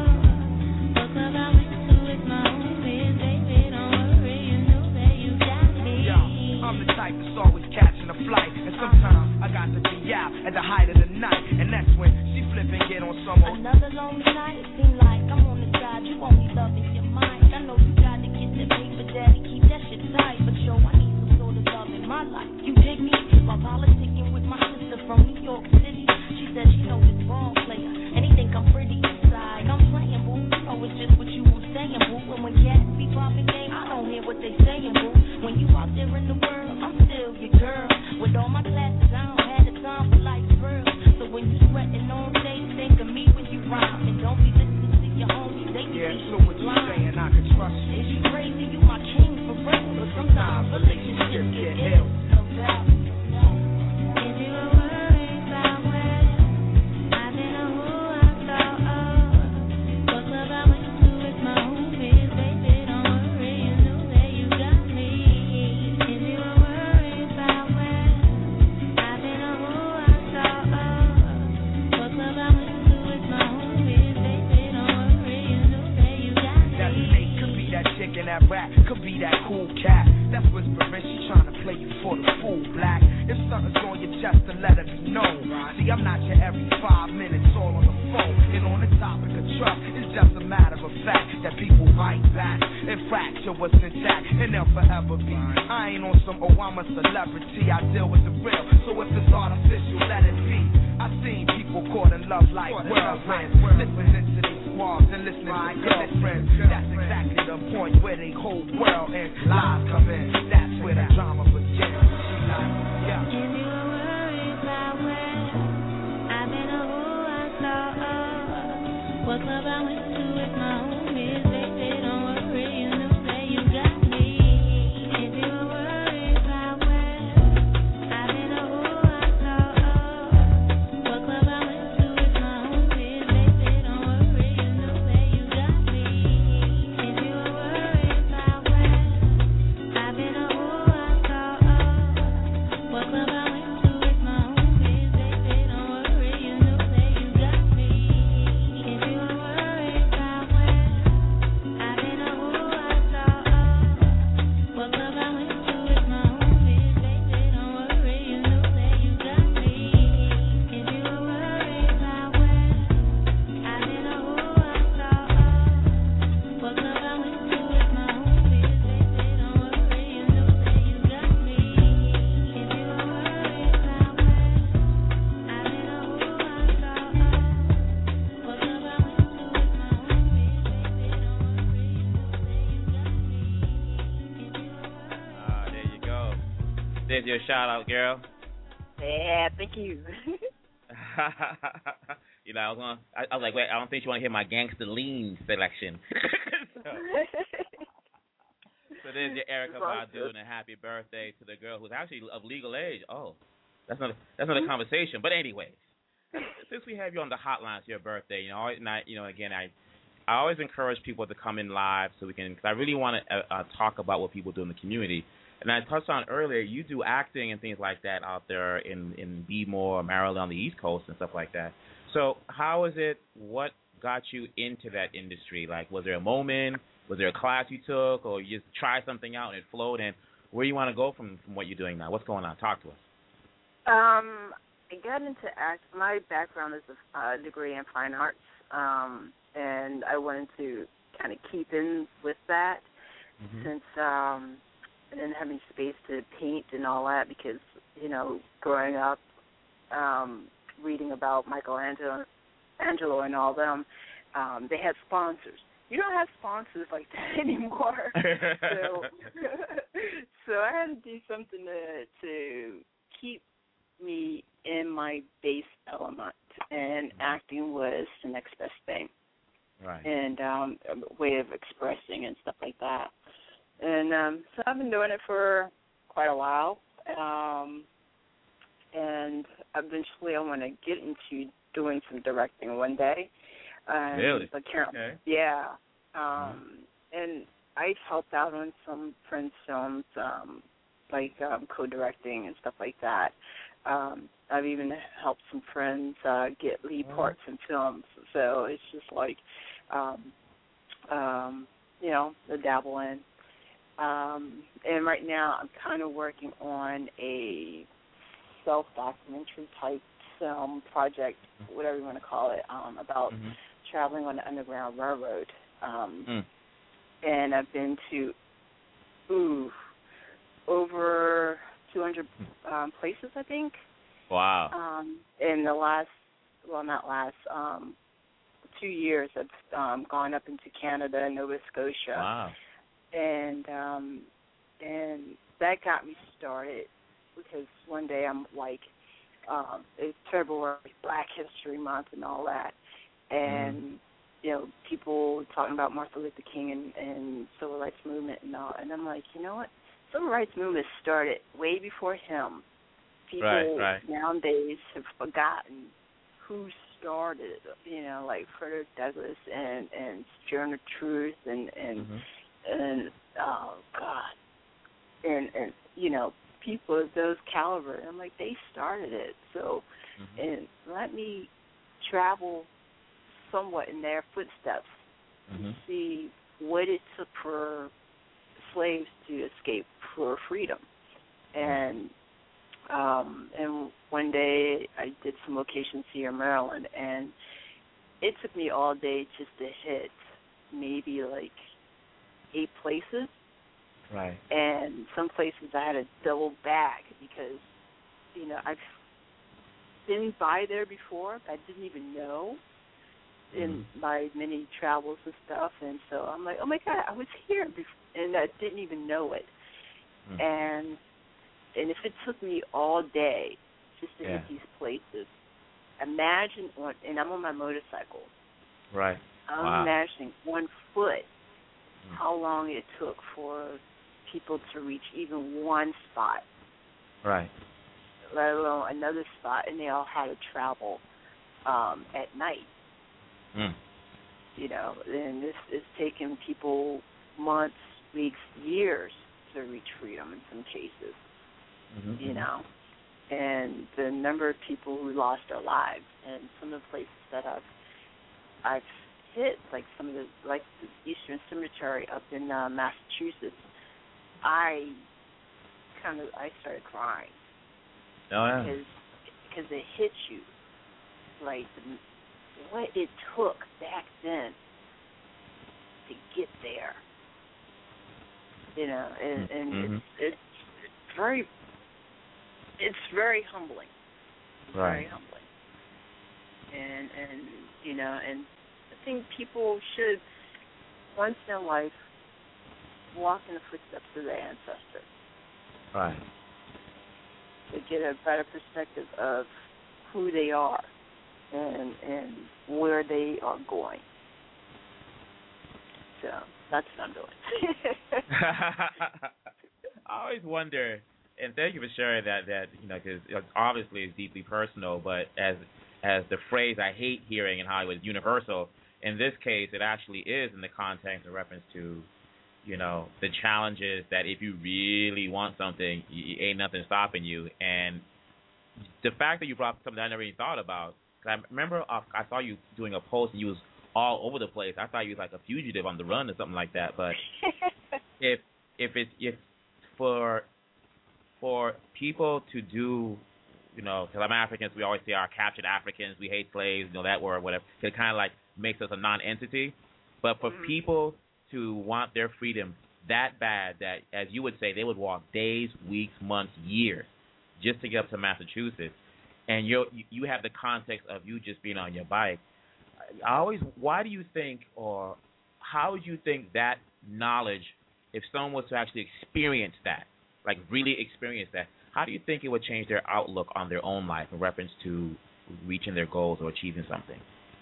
the club I went to with my homies, baby, don't worry, you know that you got me. Yeah, I'm the type that's always catching a flight, and sometimes I got to be out at the height of the night, and that's when she flip and get on some more. Another lonely night, seem like I'm on the side, you only loving your mind. I know you got to get the paper, daddy, keep that shit tight, but yo, I need some sort of love in my life. You dig me? While politicking with my sister from New York City, she said she knows it's wrong, player, and he think I'm pretty inside. I'm playing, boo, you know it's just what you were saying, boo, and when cats be popping game, I don't hear what they saying, boo. When you out there in the world, I'm still your girl. With all my classes, I don't have the time for life's real. So when you sweating on stage, think of me when you rhyme. And don't be listening to your homies, they be so what you saying, I can trust you. Is you crazy? You my king for real. But sometimes relationships get held. No doubt. If you were worried about when I didn't know who I saw, what club I went to with my homies, baby, don't worry, you know that you got me. If you were worried about when I thinking that rap could be that cool cat. That's whispering, she trying to play you for the fool, black. If something's on your chest, then let it be known. See, I'm not your every 5 minutes all on the phone. And on the topic of trust, it's just a matter of fact that people fight back and fracture what's intact, and they'll forever be. I ain't on some, oh, I'm a celebrity, I deal with the real. So if it's artificial, let it be. I seen people caught in love like whirlwinds, listening to these squads and listening to girlfriends. That's exactly the point where they whole world ends. Lies come in, that's where the drama begins. Yeah. If you were worried about where I've been or who I saw, what club I went to with my homies, they say don't worry, you know that you got me. If you were worried about where I've been or who I saw, what club I went to with my homies, they say don't worry, you know that you got me. If you were worried about where I've been or who I saw, what club I went to with my homies, they say don't worry, you know that you got me. If you were worried about where I've been or who I saw, what club I went to with my homies, they say don't worry, you know that you got me. If you were worried about where I've been or who I saw, what club I went to with my homies, they say don't worry, you know that you got me. If you were worried about where I've been or who I saw, what club I went to with my homies, they say don't worry, you know that you got me. If you were worried. There you go. There's your shout out, girl. Yeah, thank you. You know, I was like, wait, I don't think you want to hear my Gangsta Lean selection. So there's your Erykah Badu, and a happy birthday to the girl who's actually of legal age. Oh, that's another conversation. But anyways, since we have you on the hotline for your birthday, you know, and again, I always encourage people to come in live so we can, because I really want to talk about what people do in the community. And I touched on earlier, you do acting and things like that out there in Bmore, Maryland, on the East Coast and stuff like that. So how is it? What got you into that industry? Like, was there a moment? Was there a class you took, or you just tried something out and it flowed? And where you want to go from what you're doing now? What's going on? Talk to us. I got into my background is a degree in fine arts, and I wanted to kind of keep in with that since and then having space to paint and all that, because, you know, growing up, reading about Michelangelo and all them, they had sponsors. You don't have sponsors like that anymore. So I had to do something to keep me in my base element, and acting was the next best thing. Right. And a way of expressing and stuff like that. And so I've been doing it for quite a while. And eventually I want to get into doing some directing one day. Really? Okay. Yeah. And I've helped out on some friends' films, like co-directing and stuff like that. I've even helped some friends get lead parts in films. So it's just like, you know, the dabble in. And right now I'm kind of working on a self-documentary type film project, whatever you want to call it, about traveling on the Underground Railroad. And I've been to over 200 places, I think. Wow. In the last, 2 years, I've gone up into Canada and Nova Scotia. Wow. And that got me started because one day I'm like, it's February, Black History Month and all that. And, you know, people talking about Martin Luther King and Civil Rights Movement and all. And I'm like, you know what? Civil Rights Movement started way before him. People nowadays have forgotten who started, you know, like Frederick Douglass and Sojourner Truth and oh God, and you know, people of those caliber. And I'm like, they started it, so and let me travel somewhat in their footsteps to see what it took for slaves to escape for freedom. And one day I did some locations here in Maryland, and it took me all day just to hit maybe like 8 places. Right. And some places I had to double back because, I've been by there before, but I didn't even know in my many travels and stuff. And so I'm like, oh, my God, I was here before, and I didn't even know it. And if it took me all day just to hit these places, imagine and I'm on my motorcycle. Right. I'm imagining on foot how long it took for people to reach even one spot. Right. Let alone another spot, and they all had to travel at night. And this is taking people months, weeks, years to reach freedom in some cases. And the number of people who lost their lives, and some of the places that I've hit, like some of the Eastern Cemetery up in Massachusetts, I started crying. Oh yeah. Because it hits you, like what it took back then to get there. And it's very humbling. It's right. Very humbling. And I think people should once in their life walk in the footsteps of their ancestors. Right. To get a better perspective of who they are and where they are going. So that's what I'm doing. I always wonder, and thank you for sharing that because obviously it's deeply personal, but as the phrase I hate hearing in Hollywood is universal, in this case it actually is in the context of reference to the challenges that if you really want something, ain't nothing stopping you. And the fact that you brought up something I never even thought about, because I remember I saw you doing a post and you was all over the place. I thought you was like a fugitive on the run or something like that. But if for people to do, because I'm Africans, we always say our captured Africans, we hate slaves, that word, whatever. It kind of like makes us a non-entity. But for people to want their freedom that bad that, as you would say, they would walk days, weeks, months, years just to get up to Massachusetts, and you have the context of you just being on your bike. Why do you think, or how would you think that knowledge, if someone was to actually experience that, like really experience that, how do you think it would change their outlook on their own life in reference to reaching their goals or achieving something?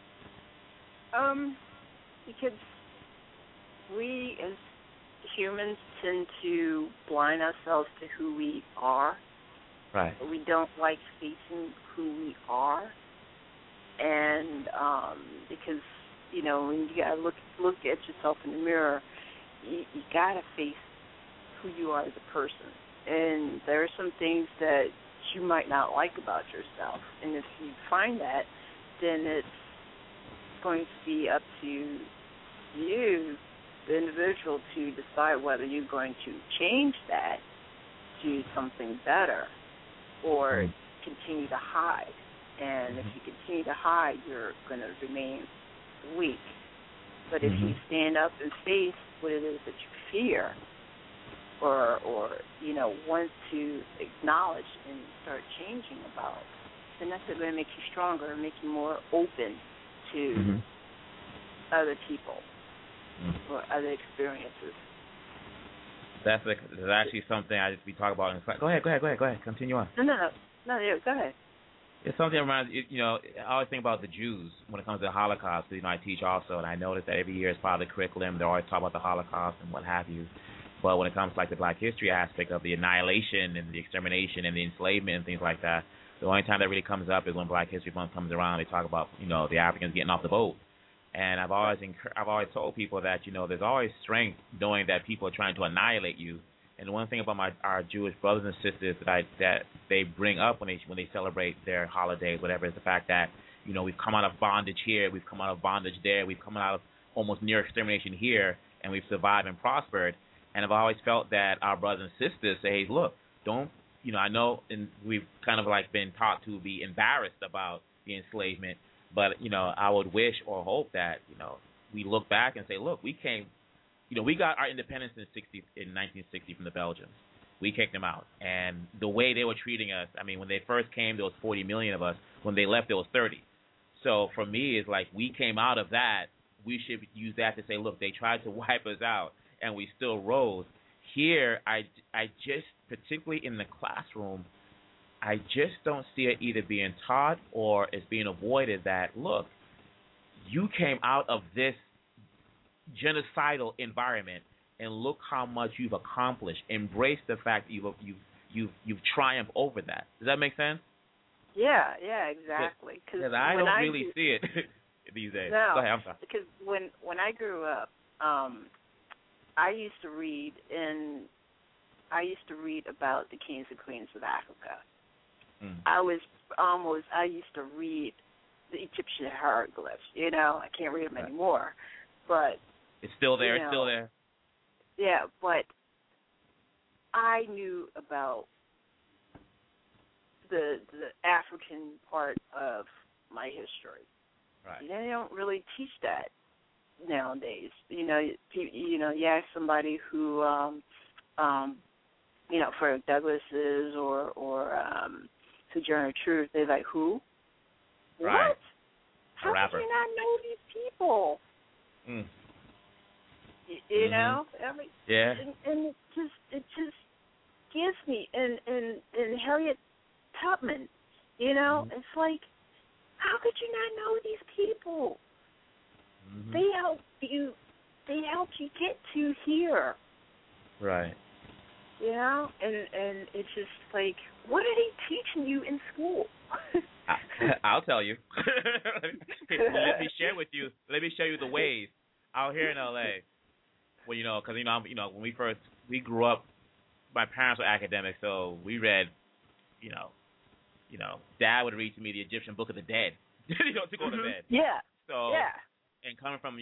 Because we as humans tend to blind ourselves to who we are. Right. We don't like facing who we are. And because, when you gotta look at yourself in the mirror, you gotta face who you are as a person. And there are some things that you might not like about yourself. And if you find that, then it's going to be up to you, the individual, to decide whether you're going to change that to something better or continue to hide. And if you continue to hide, you're going to remain weak. But if you stand up and face what it is that you fear or want to acknowledge and start changing about, then that's going to make you stronger and make you more open to other people or other experiences. That's actually something we talk about. Go ahead. Continue on. No, go ahead. It's something that reminds I always think about the Jews when it comes to the Holocaust. I teach also, and I notice that every year as part of the curriculum, they always talk about the Holocaust and what have you. But when it comes to like the Black history aspect of the annihilation and the extermination and the enslavement and things like that, the only time that really comes up is when Black History Month comes around. They talk about the Africans getting off the boat. And I've always told people that there's always strength knowing that people are trying to annihilate you. And the one thing about our Jewish brothers and sisters that they bring up when they celebrate their holidays, whatever, is the fact that we've come out of bondage here, we've come out of bondage there, we've come out of almost near extermination here, and we've survived and prospered. And I've always felt that our brothers and sisters say, hey, look, don't, I know, and we've kind of like been taught to be embarrassed about the enslavement, but, I would wish or hope that, we look back and say, look, we came, we got our independence in 1960 from the Belgians. We kicked them out. And the way they were treating us, I mean, when they first came, there was 40 million of us. When they left, there was 30. So for me, it's like we came out of that. We should use that to say, look, they tried to wipe us out, and we still rose. Here, I just, particularly in the classroom, I just don't see it either being taught or it's being avoided that, look, you came out of this genocidal environment, and look how much you've accomplished. Embrace the fact that you've triumphed over that. Does that make sense? Yeah, exactly. Because I don't really see it these days. No, go ahead, I'm sorry. Because when I grew up, I used to read about the kings and queens of Africa. I used to read the Egyptian hieroglyphs. I can't read them anymore, but it's still there. It's still there. Yeah, but I knew about the African part of my history. Right. They don't really teach that nowadays. You ask somebody who, for Douglas's or Sojourner Truth, they're like, who? Right. What? How do you not know these people? You know, I mean, yeah, and it just gives me and Harriet Tubman, it's like, how could you not know these people? They helped you get to here. Right. And it's just like, what are they teaching you in school? I'll tell you. Let me share you the ways out here in LA. Well, because when we grew up, my parents were academics, so we read, Dad would read to me the Egyptian Book of the Dead, to go to bed. Yeah. So, and coming from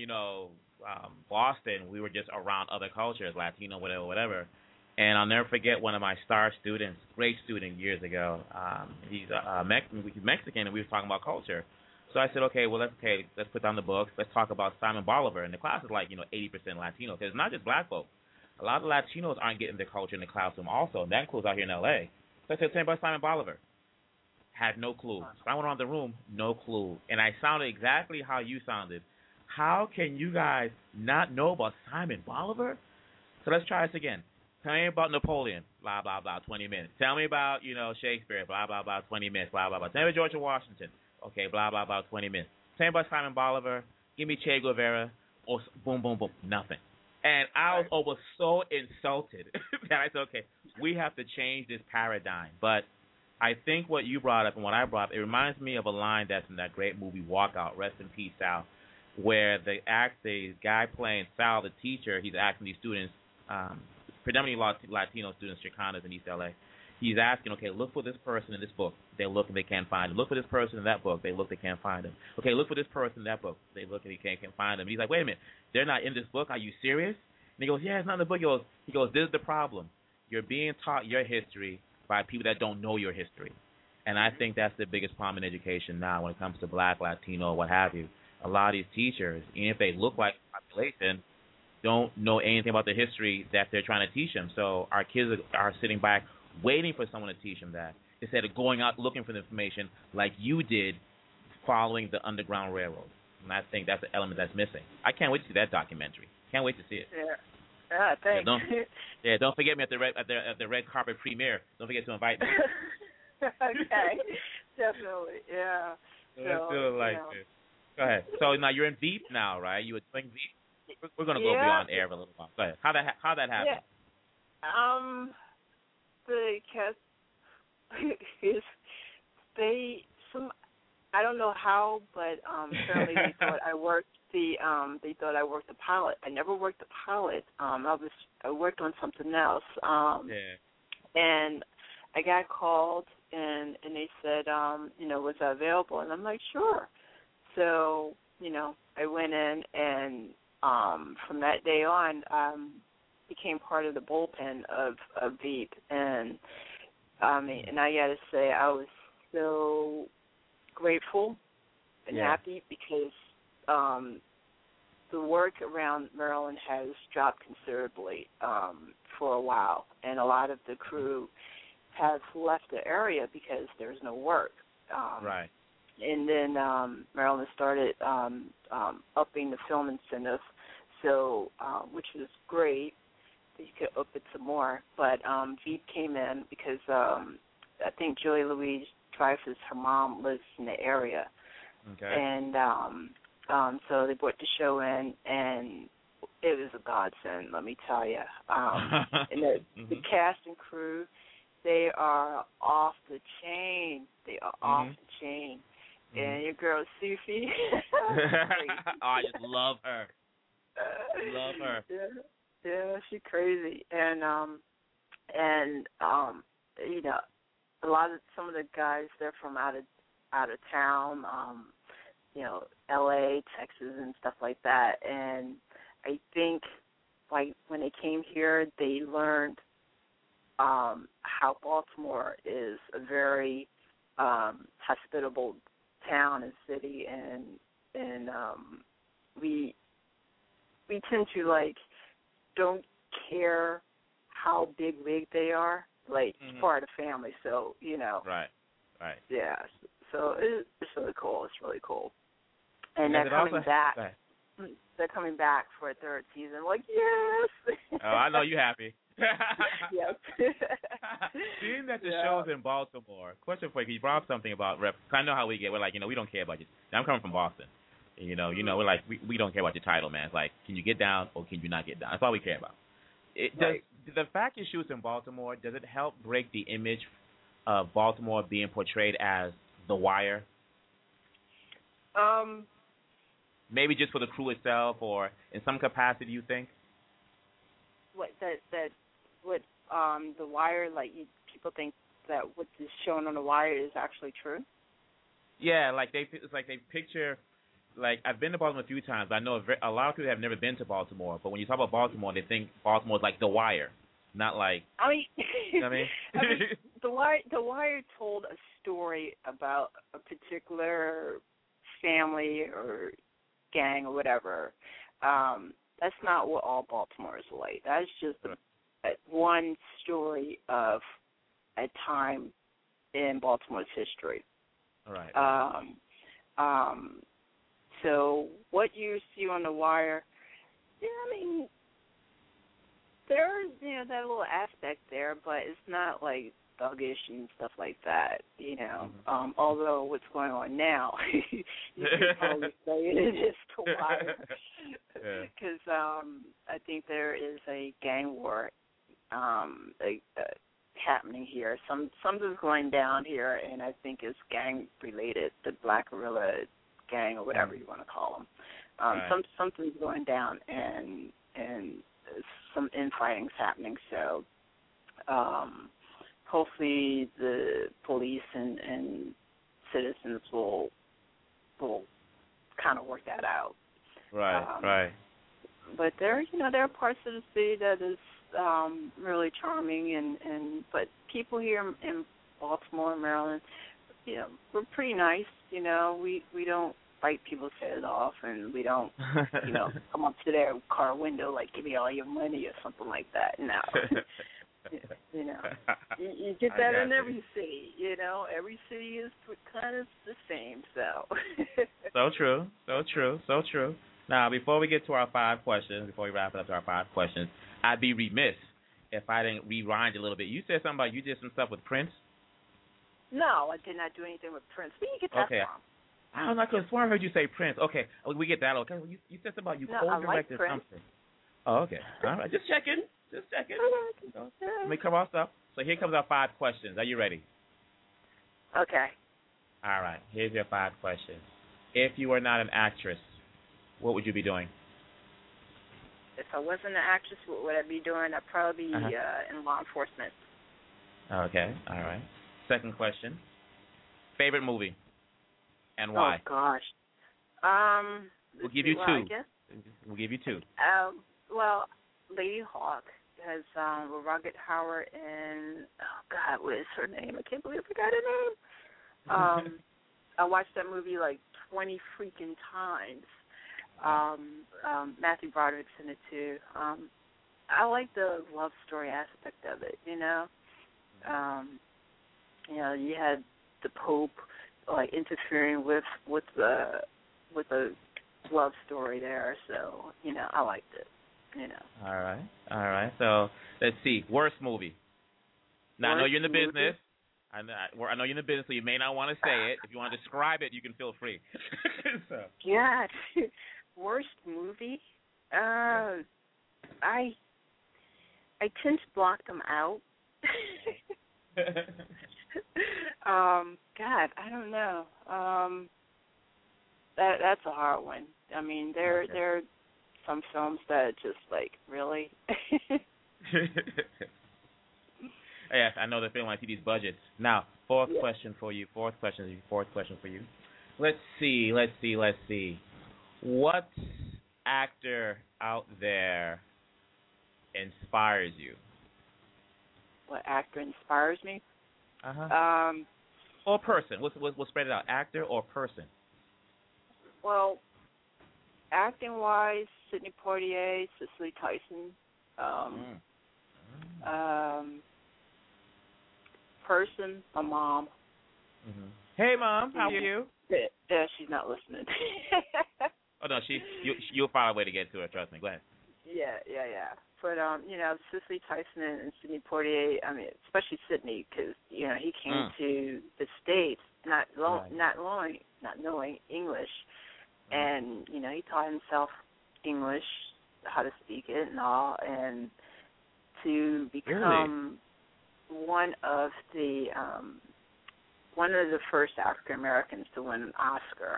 Boston, we were just around other cultures, Latino, whatever. And I'll never forget one of my star students, great student years ago. He's Mexican, and we were talking about culture. So I said, okay, let's put down the books. Let's talk about Simon Bolivar. And the class is like, 80% Latino, because it's not just black folks. A lot of Latinos aren't getting their culture in the classroom also, and that includes out here in L.A. So I said, tell me about Simon Bolivar. Had no clue. So I went around the room, no clue. And I sounded exactly how you sounded. How can you guys not know about Simon Bolivar? So let's try this again. Tell me about Napoleon, blah, blah, blah, 20 minutes. Tell me about, Shakespeare, blah, blah, blah, 20 minutes, blah, blah, blah. Tell me about George Washington. Okay, blah, blah, blah, 20 minutes. Tell me about Simon Bolivar. Give me Che Guevara. Or boom, boom, boom, nothing. And I was so insulted that I said, okay, we have to change this paradigm. But I think what you brought up and what I brought up, it reminds me of a line that's in that great movie Walkout, Rest in Peace, Sal, where the guy playing Sal, the teacher, he's asking these students, predominantly Latino students, Chicanos in East LA. He's asking, okay, look for this person in this book. They look and they can't find him. Look for this person in that book. They look, they can't find him. Okay, look for this person in that book. They look and they can't find him. And he's like, wait a minute, they're not in this book? Are you serious? And he goes, yeah, it's not in the book. He goes, this is the problem. You're being taught your history by people that don't know your history. And I think that's the biggest problem in education now when it comes to black, Latino, what have you. A lot of these teachers, even if they look like the population, don't know anything about the history that they're trying to teach them. So our kids are sitting back waiting for someone to teach them that instead of going out looking for the information like you did following the Underground Railroad. And I think that's an element that's missing. I can't wait to see that documentary. Can't wait to see it. Yeah. Thanks. Don't forget me at the red carpet premiere. Don't forget to invite me. Okay. Definitely. Yeah. Let's do it like this. Go ahead. So now you're in Veep now, right? You were doing Veep? We're going to go beyond air for a little while. Go ahead. How that happened? Yeah. Because I don't know how, but apparently they thought I worked the pilot. I never worked the pilot. I worked on something else. And I got called and they said, was I available? And I'm like, sure. So, I went in and from that day on, became part of the bullpen of Veep, and and I got to say I was so grateful and happy because the work around Maryland has dropped considerably for a while, and a lot of the crew has left the area because there's no work. Right. And then Maryland started upping the film incentive, so which was great. You could up it some more. But Veep came in because I think Julie Louise Dreyfus, her mom, lives in the area. Okay. And so they brought the show in, and it was a godsend, let me tell you. And the cast and crew, they are off the chain. They are off the chain. And your girl, Sufi. I just love her. Love her. Yeah, she's crazy. And you know, some of the guys, they're from out of town, you know, LA, Texas, and stuff like that. And I think, like, when they came here, they learned how Baltimore is a very hospitable town and city, and we tend to, like, don't care how big they are. Like, it's part of the family, so, you know. Right. Yeah, so it's really cool. It's really cool. And they're coming back. They're coming back for a third season. I'm like, yes. Oh, I know you happy. Yep. Seeing that the show's in Baltimore, question for you. You brought up something about rep. I know how we get. We're like, you know, we don't care about you. I'm coming from Boston. You know, we're like, we don't care about your title, man. It's like, can you get down or can you not get down? That's all we care about. Does the fact you shoot in Baltimore, does it help break the image of Baltimore being portrayed as The Wire? Maybe just for the crew itself, or in some capacity, you think? What The Wire, like, people think that what is shown on The Wire is actually true? Yeah, like it's like they picture. Like, I've been to Baltimore a few times. I know a lot of people have never been to Baltimore, but when you talk about Baltimore, they think Baltimore is like The Wire, not like. I mean, you know what I mean? The Wire told a story about a particular family or gang or whatever. That's not what all Baltimore is like. That's just one story of a time in Baltimore's history. All right. So what you see on The Wire, yeah, I mean, there's, you know, that little aspect there, but it's not like thuggish and stuff like that, you know. Although what's going on now, you can probably say it is The Wire, because I think there is a gang war happening here. Something's going down here, and I think it's gang related. The Black Gorilla gang or whatever you want to call them. Something's going down, and some infighting's happening. So hopefully the police and citizens will kind of work that out. Right. But there are parts of the city that is really charming, but people here in Baltimore, Maryland, you know, we're pretty nice. You know, we don't bite people's heads off, and we don't, you know, come up to their car window like, give me all your money or something like that. No. You know, you get that in every city. You know, every city is kind of the same. So. So true. Now, before we get to our 5 questions, before we wrap it up to our 5 questions, I'd be remiss if I didn't rewind a little bit. You said something about you did some stuff with Prince. No, I did not do anything with Prince. Where did you get that from? I don't know, because I heard you say Prince. Okay, we get that. Okay, you said something about you co-directed something. Oh, okay. All right, just checking. Let me cover our stuff. So here comes our 5 questions. Are you ready? Okay. All right, here's your 5 questions. If you were not an actress, what would you be doing? If I wasn't an actress, what would I be doing? I'd probably be in law enforcement. Okay, all right. Second question. Favorite movie and why? Oh, gosh. We'll give you 2. I guess. We'll give you 2. Well, Lady Hawk has Rugged Howard and what is her name? I can't believe I forgot her name. I watched that movie like 20 freaking times. Matthew Broderick's in it too. I like the love story aspect of it. You know, you had the Pope like interfering with the love story there. So I liked it. All right. So let's see. Worst movie. Now I know you're in the business. I know you're in the business, so you may not want to say it. If you want to describe it, you can feel free. So. Yeah. Worst movie? I tend to block them out. I don't know. That's a hard one. I mean, there are some films that just like really. Yes, I know the film. I see these budgets. Now, fourth question for you. Let's see. What actor out there inspires you? What actor inspires me? Or person. We'll spread it out. Actor or person? Well, acting-wise, Sidney Poitier, Cicely Tyson. Person, my mom. Mm-hmm. Hey, Mom, how are you? Yeah, she's not listening. Oh no, you'll find a way to get to her. Trust me. Go ahead. Yeah. But Cicely Tyson and Sidney Poitier. I mean, especially Sidney, because he came to the States not knowing English, and he taught himself English, how to speak it and all, and to become one of the first African Americans to win an Oscar.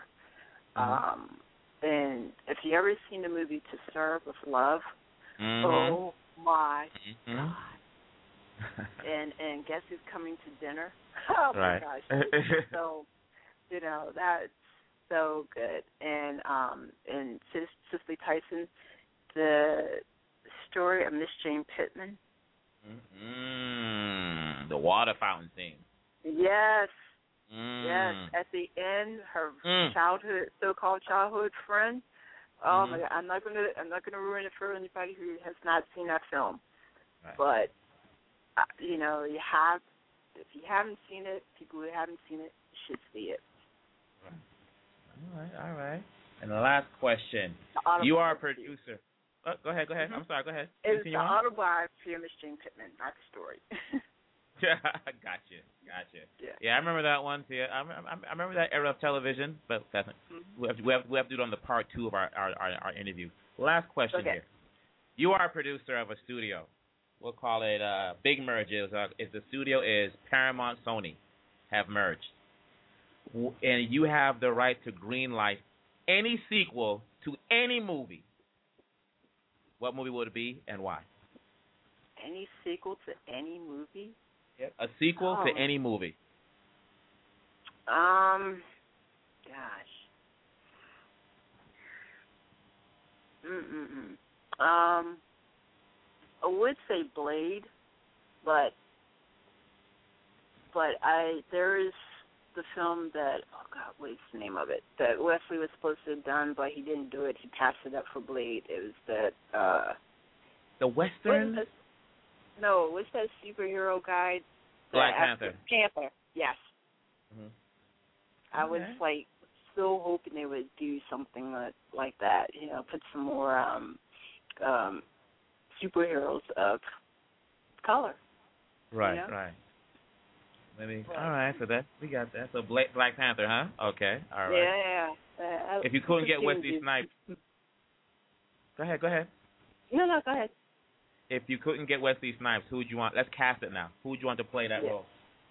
And if you ever seen the movie To Serve with Love, oh my God! And guess who's coming to dinner? Oh my gosh! So that's so good. And Cicely Tyson, the story of Miss Jane Pittman. The water fountain scene. Yes. Yes. At the end, her so-called childhood friend. Oh my God! I'm not gonna ruin it for anybody who has not seen that film. Right. But if you haven't seen it, people who haven't seen it should see it. All right. And the last question. You are a producer. Go ahead. Mm-hmm. I'm sorry. Go ahead. It's the autobiography of Miss Jane Pittman, not the story. Gotcha. Yeah, I remember that one. See, I remember that era of television, but we have to do it on the part 2 of our interview. Last question here. You are a producer of a studio. We'll call it Big Merge. If the studio is Paramount, Sony, have merged, and you have the right to greenlight any sequel to any movie. What movie would it be and why? Any sequel to any movie? Yep. A sequel to any movie. Gosh. I would say Blade, but there is the film that what is the name of it? That Wesley was supposed to have done, but he didn't do it. He passed it up for Blade. It was that the Western. No, what's that superhero guy? Black Panther. Panther, yes. Mm-hmm. I was so hoping they would do something like that. Put some more superheroes of color. Right. Maybe. All right. So we got that. So Black Panther, huh? Okay. All right. Yeah. If you couldn't get Wesley Snipes, go ahead. No, go ahead. If you couldn't get Wesley Snipes, who would you want? Let's cast it now. Who would you want to play that role?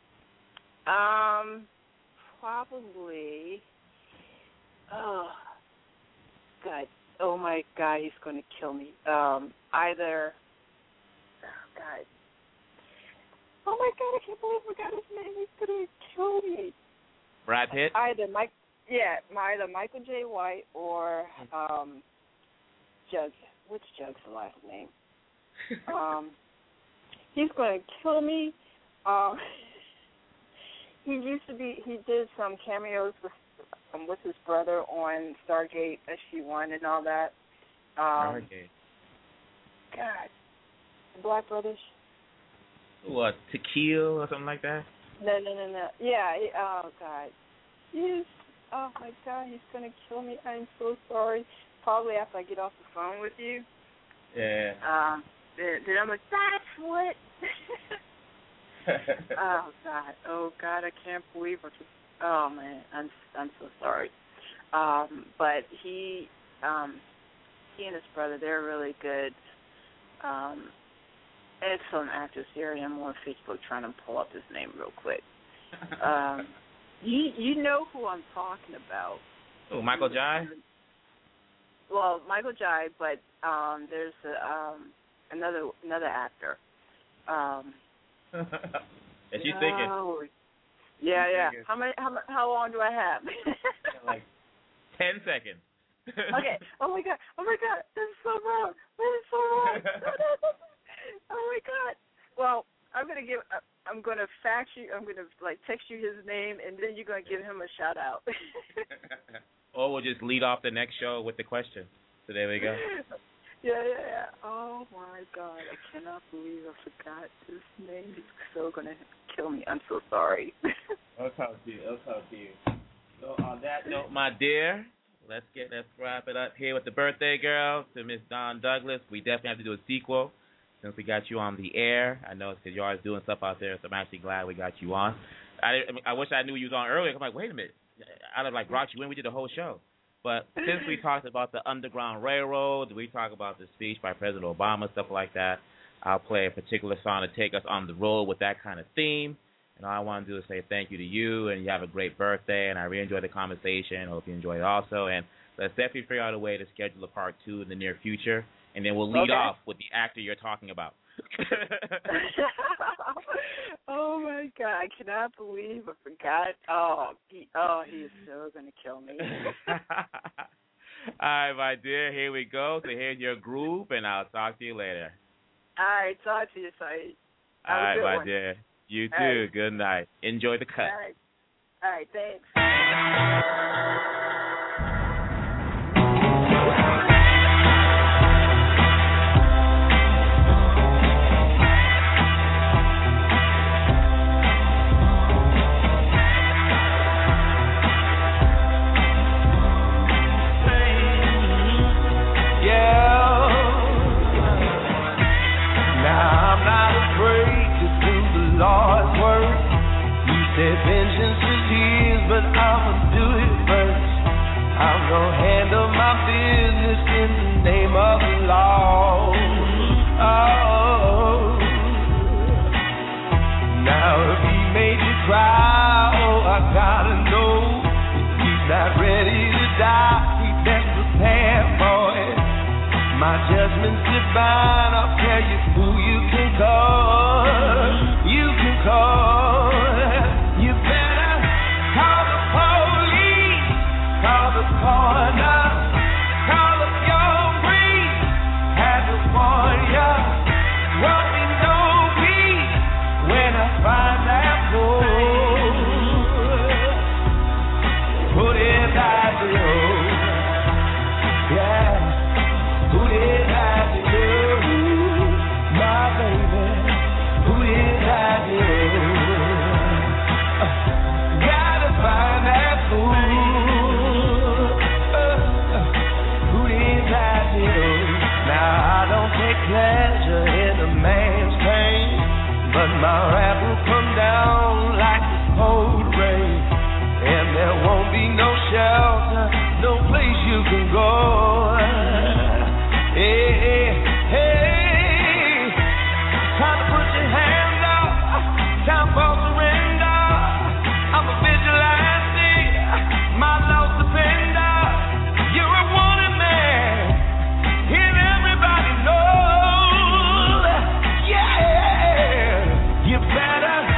Probably. Oh, God. Oh, my God, he's going to kill me. Either. Oh, God. Oh, my God, I can't believe I forgot his name. He's going to kill me. Brad Pitt? Either Michael J. White or Jughead. What's Jughead's last name? He's going to kill me. He did some cameos with his brother on Stargate SG-1 and all that. Stargate. God. The Black Brothers. What, Tequila or something like that? No. Yeah, oh, God. Yes. Oh, my God, he's going to kill me. I'm so sorry. Probably after I get off the phone with you. Yeah. Then I'm like, that's what. Oh, God, I can't believe it. Oh, man, I'm so sorry. But he and his brother, they're really good. Excellent actors here. I'm on Facebook trying to pull up his name real quick. You know who I'm talking about. Oh, Michael Jai? Well, Michael Jai, but there's another actor. Is she thinking? Yeah. How long do I have? Like 10 seconds. Okay. Oh my God. This is so wrong. Oh my God. Well, I'm gonna fax you. I'm gonna text you his name, and then you're gonna give him a shout out. Or we'll just lead off the next show with the question. So there we go. Yeah. Oh my God, I cannot believe I forgot his name. He's so gonna kill me. I'm so sorry. I'll talk to you. So on that note, my dear, let's wrap it up here with the birthday girl to Miss Dawn Douglas. We definitely have to do a sequel since we got you on the air. I know it's because you're always doing stuff out there, so I'm actually glad we got you on. I wish I knew you was on earlier. I'm like, wait a minute. I'd have brought you in. We did the whole show. But since we talked about the Underground Railroad, we talk about the speech by President Obama, stuff like that, I'll play a particular song to take us on the road with that kind of theme. And all I want to do is say thank you to you, and you have a great birthday, and I really enjoyed the conversation. Hope you enjoyed it also. And let's definitely figure out a way to schedule a part 2 in the near future, and then we'll lead off with the actor you're talking about. Oh, my God. I cannot believe I forgot. He is so going to kill me. All right, my dear. Here we go. So here's your groove, and I'll talk to you later. All right. Talk to you, Saeed. All right, my dear. You too. Right. Good night. Enjoy the cut. All right. Thanks. Vengeance is his, but I'ma do it first. I'm gonna handle my business in the name of the law. Oh, now if he made you cry, I gotta know if he's not ready to die. He best prepare for it. My judgment's divine. I'll tell you who you can call. You can call. My wrath will come down like the cold rain, and there won't be no shelter, no place you can go. Hey, time to put your hands up, time for surrender. I'm a vigilante, my love's defender. You're a wanted man, and everybody knows. Yeah. You better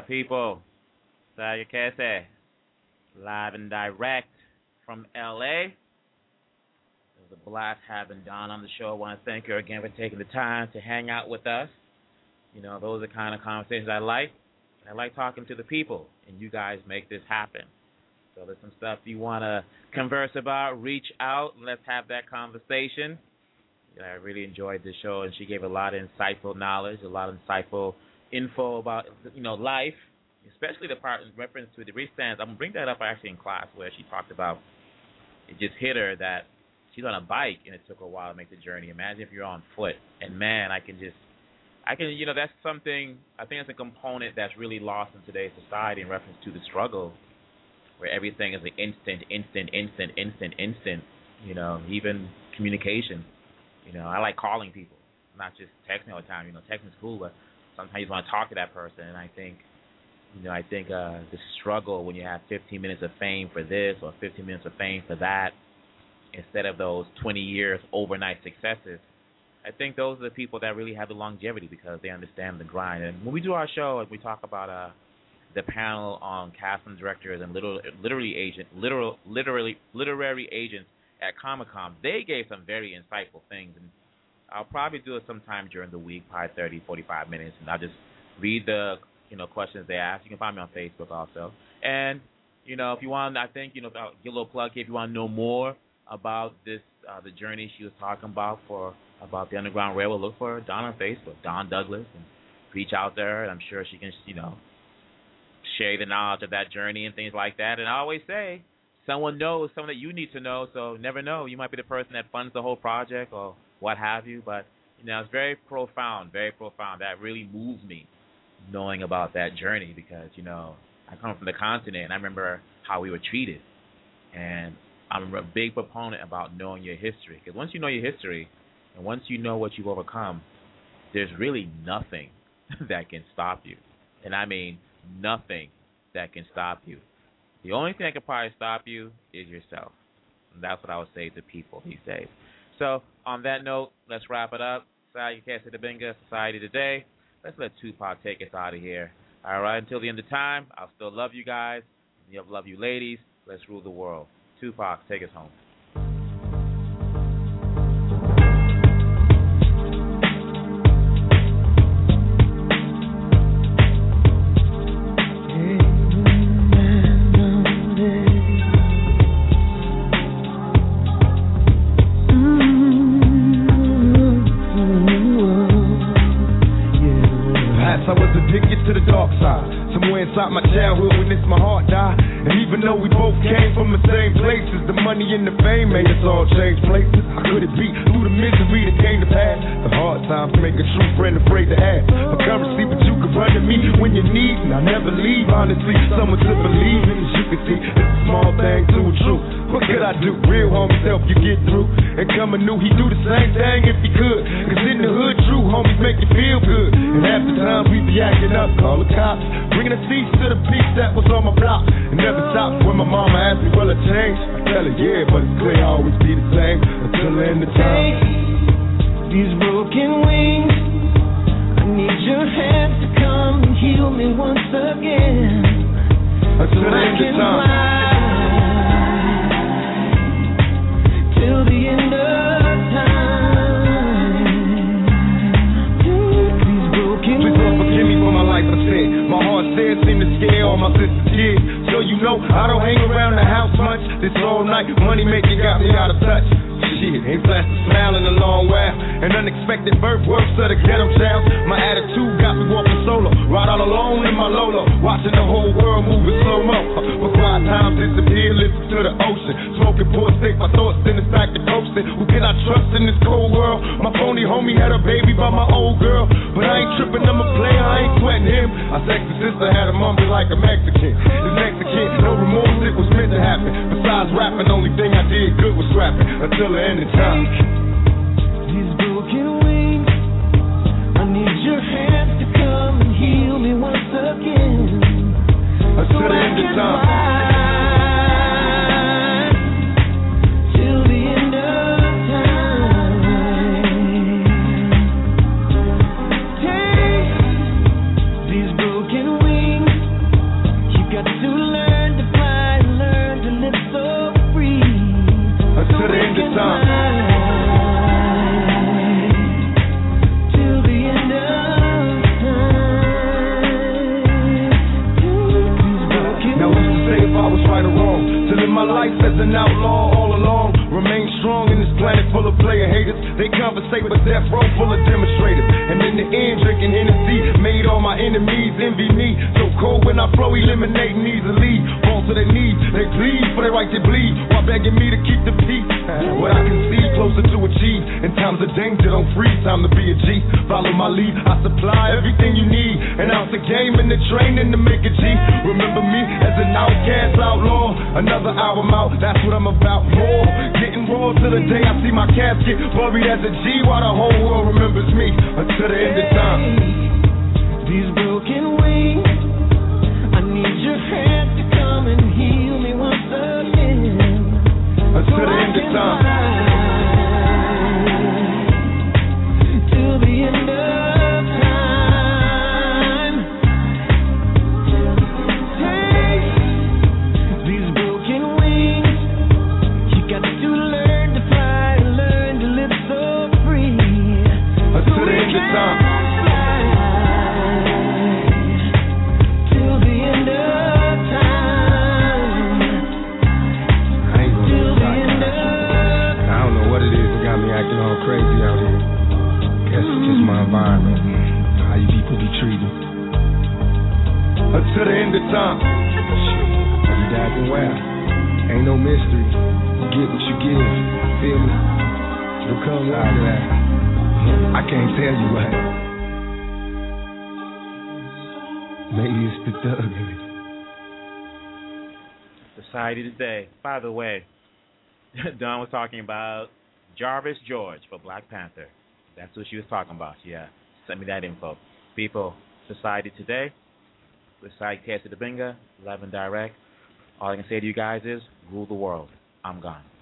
people? Sayakese, live and direct from LA. There's a blast having Dawn on the show. I want to thank her again for taking the time to hang out with us. You know, those are the kind of conversations I like. I like talking to the people, and you guys make this happen. So there's some stuff you want to converse about, reach out, and let's have that conversation. I really enjoyed this show, and she gave a lot of insightful knowledge, a lot of insightful info about, you know, life, especially the part in reference to the recent. I'm going to bring that up actually in class where she talked about it just hit her that she's on a bike, and it took her a while to make the journey. Imagine if you're on foot. And, man, you know, that's something, I think it's a component that's really lost in today's society in reference to the struggle, where everything is an instant, you know, even communication. You know, I like calling people, not just texting all the time. You know, texting is cool, but sometimes you want to talk to that person. And I think the struggle when you have 15 minutes of fame for this or 15 minutes of fame for that, instead of those 20 years overnight successes, I think those are the people that really have the longevity because they understand the grind. And when we do our show and we talk about the panel on casting directors and literary agents at Comic-Con, they gave some very insightful things. And I'll probably do it sometime during the week, probably 30, 45 minutes, and I'll just read the questions they ask. You can find me on Facebook also. And, you know, if you want, I think, you know, I'll give a little plug here. If you want to know more about this, the journey she was talking about about the Underground Railroad, look for Dawn on Facebook, Dawn Douglas, and reach out there. And I'm sure she can, you know, share the knowledge of that journey and things like that. And I always say, someone knows someone that you need to know, so never know. You might be the person that funds the whole project or what have you. But, you know, it's very profound, very profound. That really moves me, knowing about that journey because, you know, I come from the continent, and I remember how we were treated. And I'm a big proponent about knowing your history because once you know your history and once you know what you've overcome, there's really nothing that can stop you. And I mean nothing that can stop you. The only thing that can probably stop you is yourself. And that's what I would say to people these days. So on that note, let's wrap it up. Sayakese Dibinga, Society Today. Let's let Tupac take us out of here. All right, until the end of time, I'll still love you guys. Love you ladies. Let's rule the world. Tupac, take us home. Inside my childhood when it's my heart died. And even though we both came from the same places, the money and the fame made us all change places. How could it be through the misery that came to pass? The hard times make a true friend afraid to ask for currency, but you can run to me when you need, and I never leave. Honestly, someone to believe in, as you can see, it's a small thing to a truth. What could I do? Real homies help you get through. And coming new, he do the same thing if he could. Cause in the hood, true homies make you feel good. And half the time we be acting up, call the cops, bringing a cease to the peace that was on my block. It never stopped when my mama asked me, will it change? I tell her, yeah, but it's clear I'll always be the same until the end of time. These broken wings, I need your hands to come and heal me once again. Until the end of time. Till the end of time. These broken Please don't forgive me for my life I said. My heart said seem to scare all my sister's kids. So you know I don't hang around the house much. This all night money making got me out of touch. Shit, ain't flashed a smile in a long while. An unexpected birth works of the ghetto town. My attitude got me walking solo, ride all alone in my Lolo, watching the whole world move in slow-mo. But quiet times disappear, listen to the ocean. Smoking poor stick, my thoughts in the back to coasting. Who can I trust in this cold world? My phony homie had a baby by my old girl, but I ain't tripping, I'm a player, I ain't sweating him. My sexy sister had a mummy like a Mexican. This Mexican, no remorse, it was meant to happen. Besides rapping, only thing I did good was scrapping until the end of time. These broken wings, I need your hands to come and heal me once again. Until the end of time. Till the end of time. Take these broken wings full of player haters. They conversate, but death row full of demonstrators. And in the end, drinking Hennessy made all my enemies envy me. So cold when I flow, eliminating easily. Fall to their knees, they plead for their right to bleed, while begging me to keep the peace. What I can see, closer to achieve. In times of danger, don't freeze. Time to be a G. Follow my lead. I supply everything you need. And out the game and the training to make a G. Remember me as an outcast outlaw. Another album out, that's what I'm about. More getting raw to the day I see my casket buried as a G, while the whole world remembers me until the end of time. These broken wings, I need your hand to come and heal me once again. Until the end of time. Till the end of time. Hey, these broken wings, you got to learn to fly, learn to live so free. Until the end of time. Acting all crazy out here. Guess it's just my environment, how you people be treated. Until the end of time. You dapping well. Ain't no mystery. You get what you give. Feel me? It'll come like that. I can't tell you what. Maybe it's the thug in me. Society today. By the way, Dawn was talking about Jarvis George for Black Panther. That's what she was talking about. Yeah, send me that info. People, Society today, with Side Cassie DeBinga, live and direct. All I can say to you guys is, rule the world. I'm gone.